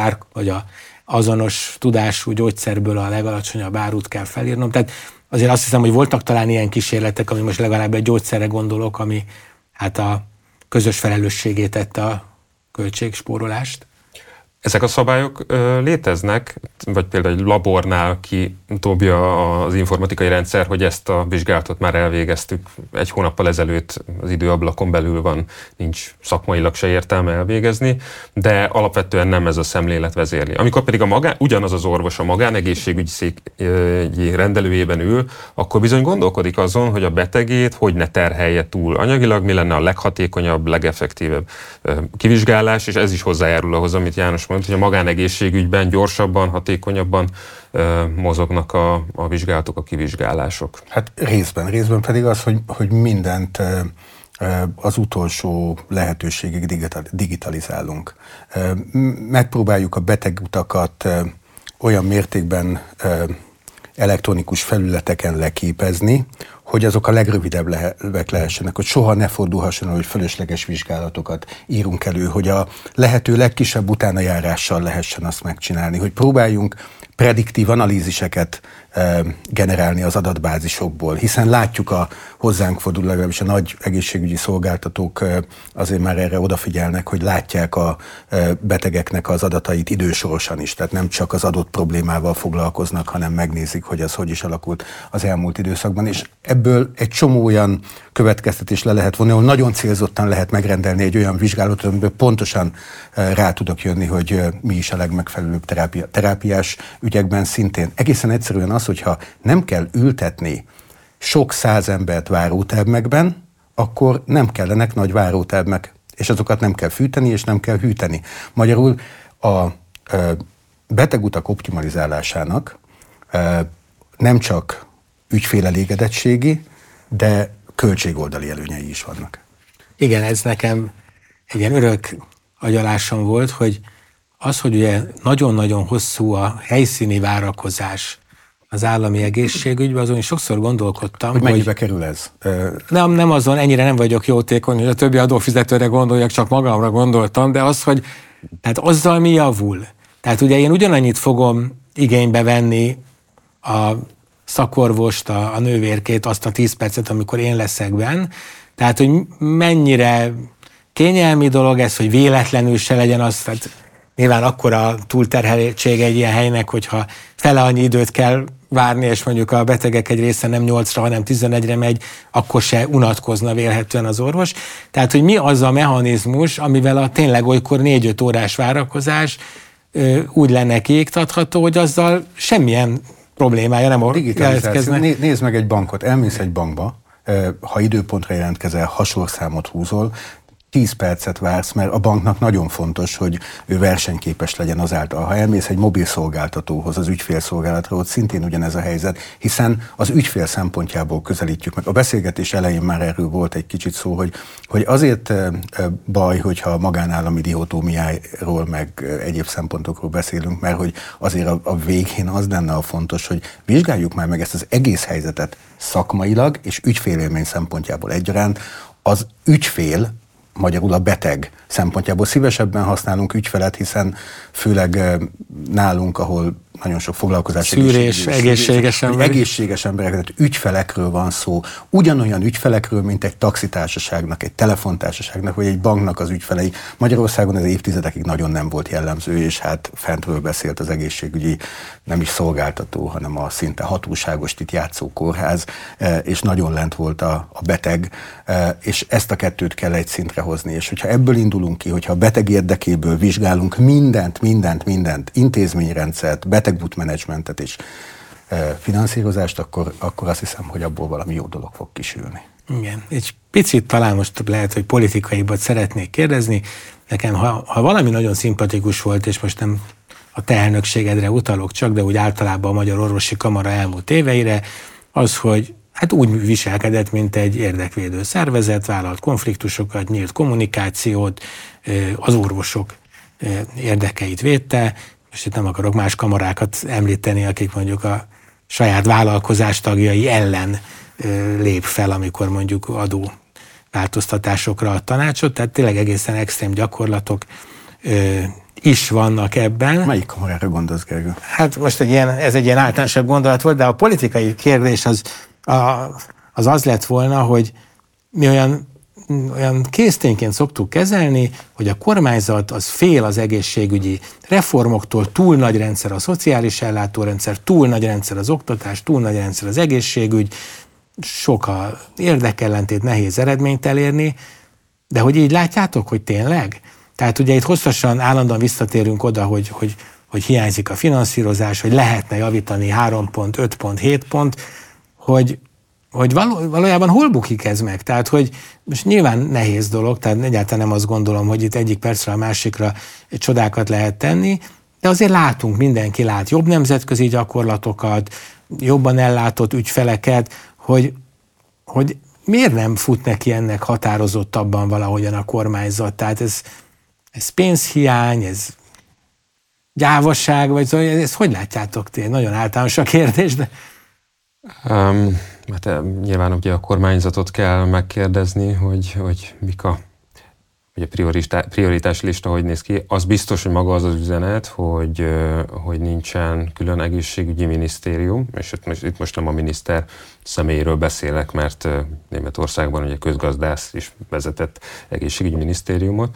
azonos tudású gyógyszerből a legalacsonyabb árut kell felírnom. Tehát azért azt hiszem, hogy voltak talán ilyen kísérletek, ami most legalább egy gyógyszerre gondolok, ami hát a közös felelősségét tette a költségspórolást. Ezek a szabályok léteznek, vagy például egy labornál dobja az informatikai rendszer, hogy ezt a vizsgálatot már elvégeztük 1 hónappal ezelőtt, az időablakon belül van, nincs szakmailag se értelme elvégezni, de alapvetően nem ez a szemlélet vezérli. Amikor pedig ugyanaz az orvos a magánegészségügyi székgyi rendelőjében ül, akkor bizony gondolkodik azon, hogy a betegét hogy ne terhelje túl anyagilag, mi lenne a leghatékonyabb, legeffektívebb kivizsgálás, és ez is hozzájárul ahhoz, amit János mondta, hogy a magánegészségügyben gyorsabban, hatékonyabban mozognak a vizsgálatok, a kivizsgálások. Hát részben pedig az, hogy mindent az utolsó lehetőségig digitalizálunk. Megpróbáljuk a betegutakat olyan mértékben elektronikus felületeken leképezni, hogy azok a legrövidebbek lehessenek, hogy soha ne fordulhasson, hogy fölösleges vizsgálatokat írunk elő, hogy a lehető legkisebb utánajárással lehessen azt megcsinálni, hogy próbáljunk prediktív analíziseket generálni az adatbázisokból, hiszen látjuk a hozzánk forduló, legalábbis a nagy egészségügyi szolgáltatók azért már erre odafigyelnek, hogy látják a betegeknek az adatait idősorosan is, tehát nem csak az adott problémával foglalkoznak, hanem megnézik, hogy az hogy is alakult az elmúlt időszakban, és ebből egy csomó olyan következtetés le lehet vonni, ahol nagyon célzottan lehet megrendelni egy olyan vizsgálatot, amiből pontosan rá tudok jönni, hogy mi is a legmegfelelőbb terápiás ügyekben szintén. Egészen egyszerűen az, hogyha nem kell ültetni sok 100 embert várótermekben, akkor nem kellenek nagy várótermek, és azokat nem kell fűteni, és nem kell hűteni. Magyarul a betegutak optimalizálásának nem csak ügyfélelégedettségi, de költségoldali előnyei is vannak. Igen, ez nekem egy ilyen örök agyalásom volt, hogy az, hogy ugye nagyon-nagyon hosszú a helyszíni várakozás az állami egészségügyben, azon is sokszor gondolkodtam, hogy mennyibe kerül ez? Nem azon, ennyire nem vagyok jótékony, hogy a többi adófizetőre gondoljak, csak magamra gondoltam, de az, hogy tehát azzal mi javul? Tehát ugye én ugyanannyit fogom igénybe venni a szakorvost, a nővérkét, azt a 10 percet, amikor én leszek benn. Tehát, hogy mennyire kényelmi dolog ez, hogy véletlenül se legyen az, tehát nyilván akkora túlterheltség egy ilyen helynek, hogyha fele annyi időt kell várni, és mondjuk a betegek egy része nem 8-ra, hanem 11-re megy, akkor se unatkozna vélhetően az orvos. Tehát, hogy mi az a mechanizmus, amivel a tényleg olykor 4-5 órás várakozás úgy lenne kiiktatható, hogy azzal semmilyen problémája nem jelentkezne. Nézd meg egy bankot, elmész egy bankba, ha időpontra jelentkezel, hasorszámot húzol, 10 percet vársz, mert a banknak nagyon fontos, hogy ő versenyképes legyen azáltal. Ha elmész egy mobil szolgáltatóhoz, az ügyfélszolgálatra, ott szintén ugyanez a helyzet, hiszen az ügyfél szempontjából közelítjük meg. A beszélgetés elején már erről volt egy kicsit szó, hogy azért baj, hogyha a magánállami dihotómiáról meg egyéb szempontokról beszélünk, mert hogy azért a végén az lenne a fontos, hogy vizsgáljuk már meg ezt az egész helyzetet szakmailag és ügyfélélmény szempontjából egyaránt. Az ügyfél, magyarul a beteg szempontjából szívesebben használunk ügyfelet, hiszen főleg nálunk, ahol nagyon sok foglalkozás. Szűrés, egészséges emberek. Egészséges emberek, tehát ügyfelekről van szó. Ugyanolyan ügyfelekről, mint egy taxitársaságnak, egy telefontársaságnak, vagy egy banknak az ügyfelei. Magyarországon ez évtizedekig nagyon nem volt jellemző, és hát fentről beszélt az egészségügyi, nem is szolgáltató, hanem a szinte hatóságos itt játszó kórház, és nagyon lent volt a beteg, és ezt a kettőt kell egy szintre hozni. És hogyha ebből indulunk ki, hogyha a beteg érdekéből vizsgálunk mindent, intézményrendszert, betegbútmenedzsmentet és finanszírozást, akkor azt hiszem, hogy abból valami jó dolog fog kisülni. Igen. Egy picit talán most lehet, hogy politikaibat szeretnék kérdezni. Nekem, ha valami nagyon szimpatikus volt, és most nem a te elnökségedre utalok csak, de úgy általában a Magyar Orvosi Kamara elmúlt éveire, az, hogy hát úgy viselkedett, mint egy érdekvédő szervezet, vállalt konfliktusokat, nyílt kommunikációt, az orvosok érdekeit védte. Most itt nem akarok más kamarákat említeni, akik mondjuk a saját vállalkozás tagjai ellen lép fel, amikor mondjuk adó változtatásokra ad tanácsot, tehát tényleg egészen extrém gyakorlatok is vannak ebben. Melyik kamarára gondolsz, Gergő? Hát most ez egy ilyen általánosabb gondolat volt, de a politikai kérdés az lett volna, hogy mi olyan késztényként szoktuk kezelni, hogy a kormányzat az fél az egészségügyi reformoktól, túl nagy rendszer a szociális ellátórendszer, túl nagy rendszer az oktatás, túl nagy rendszer az egészségügy, sok a érdekellentét, nehéz eredményt elérni, de hogy így látjátok, hogy tényleg? Tehát ugye itt hosszasan, állandóan visszatérünk oda, hogy hiányzik a finanszírozás, hogy lehetne javítani 3 pont, 5 pont, 7 pont, hogy valójában hol bukik ez meg? Tehát, hogy most nyilván nehéz dolog, tehát egyáltalán nem azt gondolom, hogy itt egyik percre a másikra csodákat lehet tenni, de azért látunk, mindenki lát jobb nemzetközi gyakorlatokat, jobban ellátott ügyfeleket, hogy miért nem fut neki ennek határozottabban valahogyan a kormányzat? Tehát ez pénzhiány, ez gyávaság, vagy ezt hogy látjátok ti? Nagyon általános a kérdés, de... Hát nyilván ugye a kormányzatot kell megkérdezni, hogy mik a prioritás lista, hogy néz ki. Az biztos, hogy maga az az üzenet, hogy nincsen külön egészségügyi minisztérium, és itt most nem a miniszter személyéről beszélek, mert Németországban ugye közgazdász is vezetett egészségügyi minisztériumot,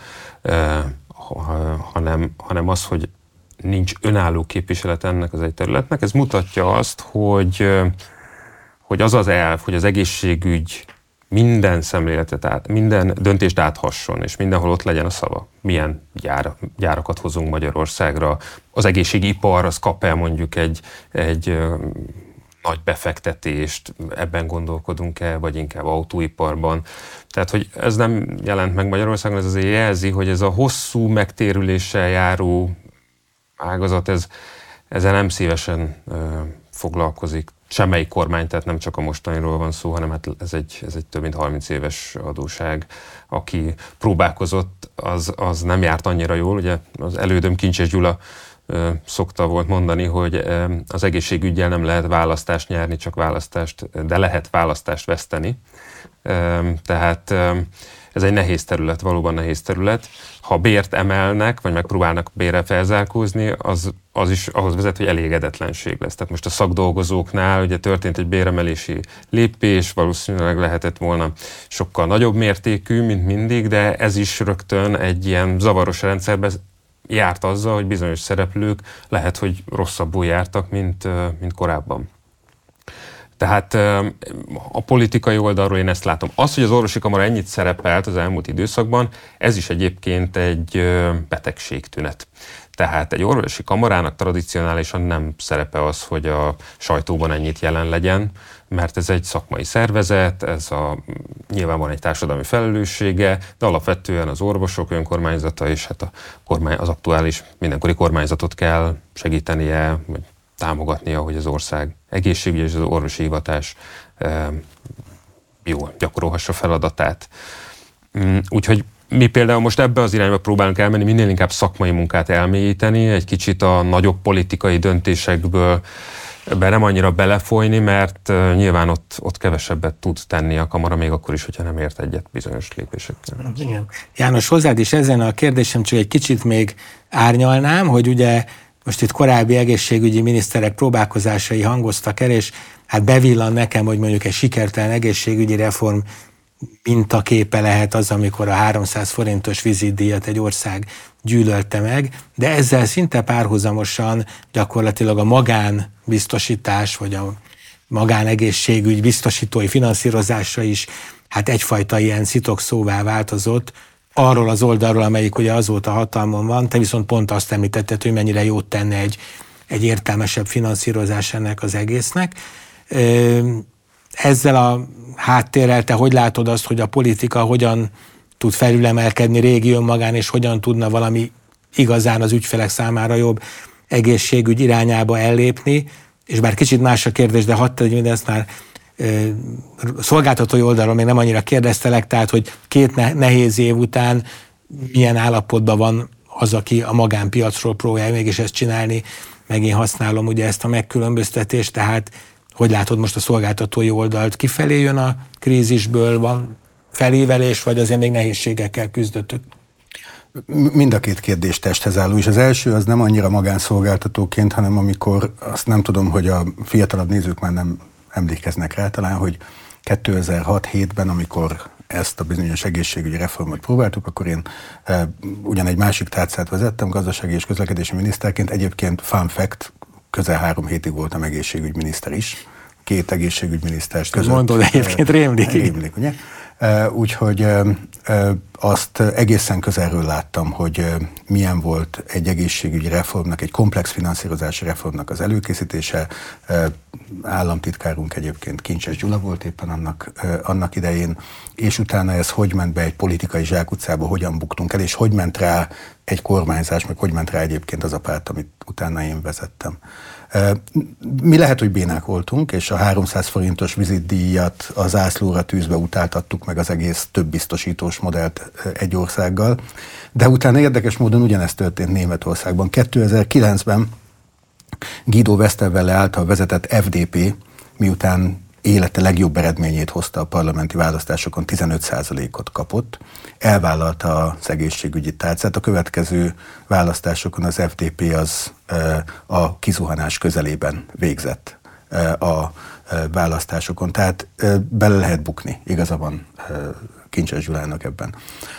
hanem az, hogy nincs önálló képviselet ennek az egy területnek. Ez mutatja azt, hogy az az elv, hogy az egészségügy minden szemléletet, minden döntést áthasson, és mindenhol ott legyen a szava. Milyen gyárakat hozunk Magyarországra, az egészségipar, az kap el mondjuk egy nagy befektetést, ebben gondolkodunk-e, vagy inkább autóiparban. Tehát, hogy ez nem jelent meg Magyarországon, ez azért jelzi, hogy ez a hosszú megtérüléssel járó ágazat, ezzel nem szívesen foglalkozik semmelyik kormány, tehát nem csak a mostaniról van szó, hanem hát ez egy több mint 30 éves adóság. Aki próbálkozott, az nem járt annyira jól. Ugye az elődöm Kincses Gyula szokta volt mondani, hogy az egészségüggyel nem lehet választást nyerni, de lehet választást veszteni. Tehát ez egy nehéz terület, valóban nehéz terület. Ha bért emelnek, vagy megpróbálnak bérre felzárkózni, az is ahhoz vezet, hogy elégedetlenség lesz. Tehát most a szakdolgozóknál ugye történt egy béremelési lépés, valószínűleg lehetett volna sokkal nagyobb mértékű, mint mindig, de ez is rögtön egy ilyen zavaros rendszerben járt azzal, hogy bizonyos szereplők lehet, hogy rosszabbul jártak, mint korábban. Tehát a politikai oldalról én ezt látom. Az, hogy az orvosi kamara ennyit szerepelt az elmúlt időszakban, ez is egyébként egy betegségtünet. Tehát egy orvosi kamarának tradicionálisan nem szerepe az, hogy a sajtóban ennyit jelen legyen, mert ez egy szakmai szervezet, nyilván van egy társadalmi felelőssége, de alapvetően az orvosok önkormányzata és hát az aktuális mindenkori kormányzatot kell segítenie, vagy támogatnia, hogy az ország egészségügyi és az orvosi hivatás jól gyakorolhassa feladatát. Úgyhogy mi például most ebbe az irányba próbálunk elmenni, minél inkább szakmai munkát elmélyíteni, egy kicsit a nagyobb politikai döntésekből nem annyira belefolyni, mert nyilván ott kevesebbet tud tenni a kamara, még akkor is, hogyha nem ért egyet bizonyos lépésekkel. Igen. János, hozzád is ezen a kérdésem csak egy kicsit még árnyalnám, hogy ugye most itt korábbi egészségügyi miniszterek próbálkozásai hangoztak el, és hát bevillan nekem, hogy mondjuk egy sikertelen egészségügyi reform mintaképe lehet az, amikor a 300 forintos vizitdíjat egy ország gyűlölte meg, de ezzel szinte párhuzamosan gyakorlatilag a magánbiztosítás, vagy a magánegészségügy biztosítói finanszírozása is hát egyfajta ilyen szitokszóvá változott, arról az oldalról, amelyik ugye azóta hatalmon van, te viszont pont azt említetted, hogy mennyire jót tenne egy értelmesebb finanszírozás ennek az egésznek. Ezzel a háttérrel te hogy látod azt, hogy a politika hogyan tud felülemelkedni régi önmagán, és hogyan tudna valami igazán az ügyfelek számára jobb egészségügy irányába ellépni, és bár kicsit más a kérdés, de hadd tegyem, hogy ezt már szolgáltatói oldalról még nem annyira kérdeztelek, tehát hogy 2 nehéz év után milyen állapotban van az, aki a magánpiacról próbálja mégis ezt csinálni, meg én használom ugye ezt a megkülönböztetést, tehát hogy látod most a szolgáltatói oldalt, kifelé jön a krízisből, van felévelés, vagy azért még nehézségekkel küzdöttök? Mind a 2 kérdés testhez álló, és az első az nem annyira magánszolgáltatóként, hanem amikor, azt nem tudom, hogy a fiatalabb nézők már nem emlékeznek rá talán, hogy 2006-7-ben, amikor ezt a bizonyos egészségügyi reformot próbáltuk, akkor én ugyan egy másik tárcát vezettem, gazdasági és közlekedési miniszterként, egyébként fun fact, közel 3 hétig voltam egészségügyminiszter is, 2 egészségügyminiszter között. Mondod, egyébként rémlik. Rémlik, ugye? Úgyhogy azt egészen közelről láttam, hogy milyen volt egy egészségügyi reformnak, egy komplex finanszírozási reformnak az előkészítése. Államtitkárunk egyébként Kincses Gyula volt éppen annak idején, és utána ez hogy ment be egy politikai zsákutcába, hogyan buktunk el, és hogy ment rá egy kormányzás, meg hogy ment rá egyébként az a párt, amit utána én vezettem. Mi lehet, hogy bénák voltunk, és a 300 forintos vizitdíjat a zászlóra tűzve utáltattuk meg az egész több biztosítós modellt egy országgal, de utána érdekes módon ugyanezt történt Németországban. 2009-ben Guido Westerwelle által vezetett FDP, miután élete legjobb eredményét hozta a parlamenti választásokon, 15%-ot kapott, elvállalta az egészségügyi tárcát. A következő választásokon az FDP az a kizuhanás közelében végzett a választásokon. Tehát bele lehet bukni, igaza van Kincses Gyulának ebben.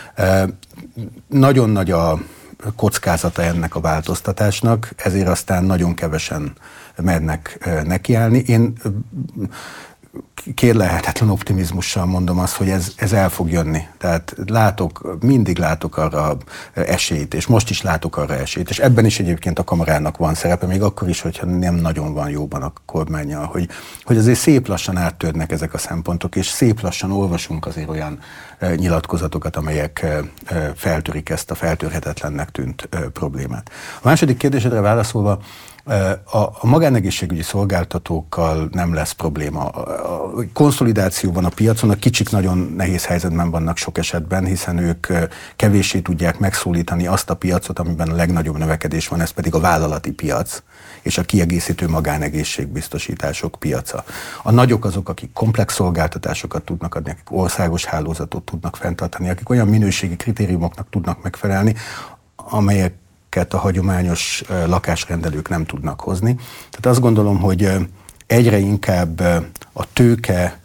Nagyon nagy a kockázata ennek a változtatásnak, ezért aztán nagyon kevesen mernek nekiállni. Én kérlelhetetlen optimizmussal mondom azt, hogy ez el fog jönni. Tehát mindig látok arra esélyt, és most is látok arra esélyt, és ebben is egyébként a kamarának van szerepe, még akkor is, hogyha nem nagyon van jóban a kormánnyal, hogy azért szép lassan áttörnek ezek a szempontok, és szép lassan olvasunk azért olyan nyilatkozatokat, amelyek feltörik ezt a feltörhetetlennek tűnt problémát. A második kérdésedre válaszolva, a magánegészségügyi szolgáltatókkal nem lesz probléma. A konszolidáció van a piacon, a kicsik nagyon nehéz helyzetben vannak sok esetben, hiszen ők kevéssé tudják megszólítani azt a piacot, amiben a legnagyobb növekedés van, ez pedig a vállalati piac és a kiegészítő magánegészségbiztosítások piaca. A nagyok azok, akik komplex szolgáltatásokat tudnak adni, akik országos hálózatot tudnak fenntartani, akik olyan minőségi kritériumoknak tudnak megfelelni, amelyek a hagyományos lakásrendelők nem tudnak hozni. Tehát azt gondolom, hogy egyre inkább a tőke,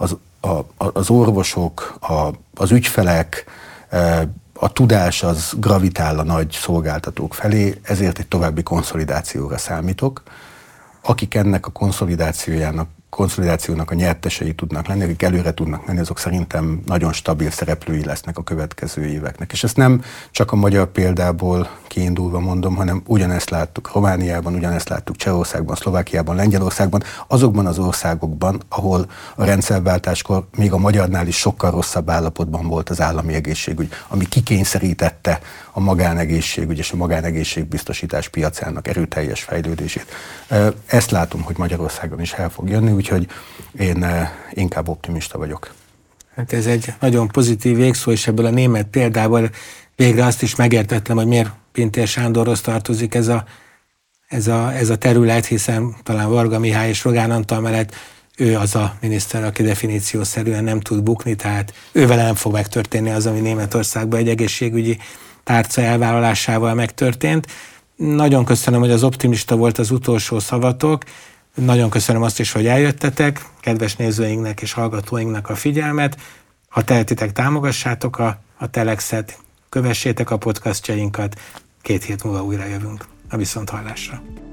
az orvosok, az ügyfelek, a tudás az gravitál a nagy szolgáltatók felé, ezért egy további konszolidációra számítok. Akik ennek a konszolidációnak a nyertesei tudnak lenni, akik előre tudnak menni, azok szerintem nagyon stabil szereplői lesznek a következő éveknek. És ezt nem csak a magyar példából kiindulva mondom, hanem ugyanezt láttuk Romániában, ugyanezt láttuk Csehországban, Szlovákiában, Lengyelországban, azokban az országokban, ahol a rendszerváltáskor még a magyarnál is sokkal rosszabb állapotban volt az állami egészségügy, ami kikényszerítette a magánegészségügy és a magánegészségbiztosítás piacának erőteljes fejlődését. Ezt látom, hogy Magyarországon is el fog jönni, úgyhogy én inkább optimista vagyok. Hát ez egy nagyon pozitív végszó, és ebből a német példából végre azt is megértettem, hogy miért Pintér Sándorhoz tartozik ez a terület, hiszen talán Varga Mihály és Rogán Antal mellett ő az a miniszter, aki definíciószerűen nem tud bukni, tehát ővele nem fog megtörténni az, ami Németországban egy egészségügyi tárca elvállalásával megtörtént. Nagyon köszönöm, hogy az optimista volt az utolsó szavatok. Nagyon köszönöm azt is, hogy eljöttetek, kedves nézőinknek és hallgatóinknak a figyelmet. Ha tehetitek, támogassátok a Telexet, kövessétek a podcastjainkat. 2 hét múlva újra jövünk. A viszonthallásra.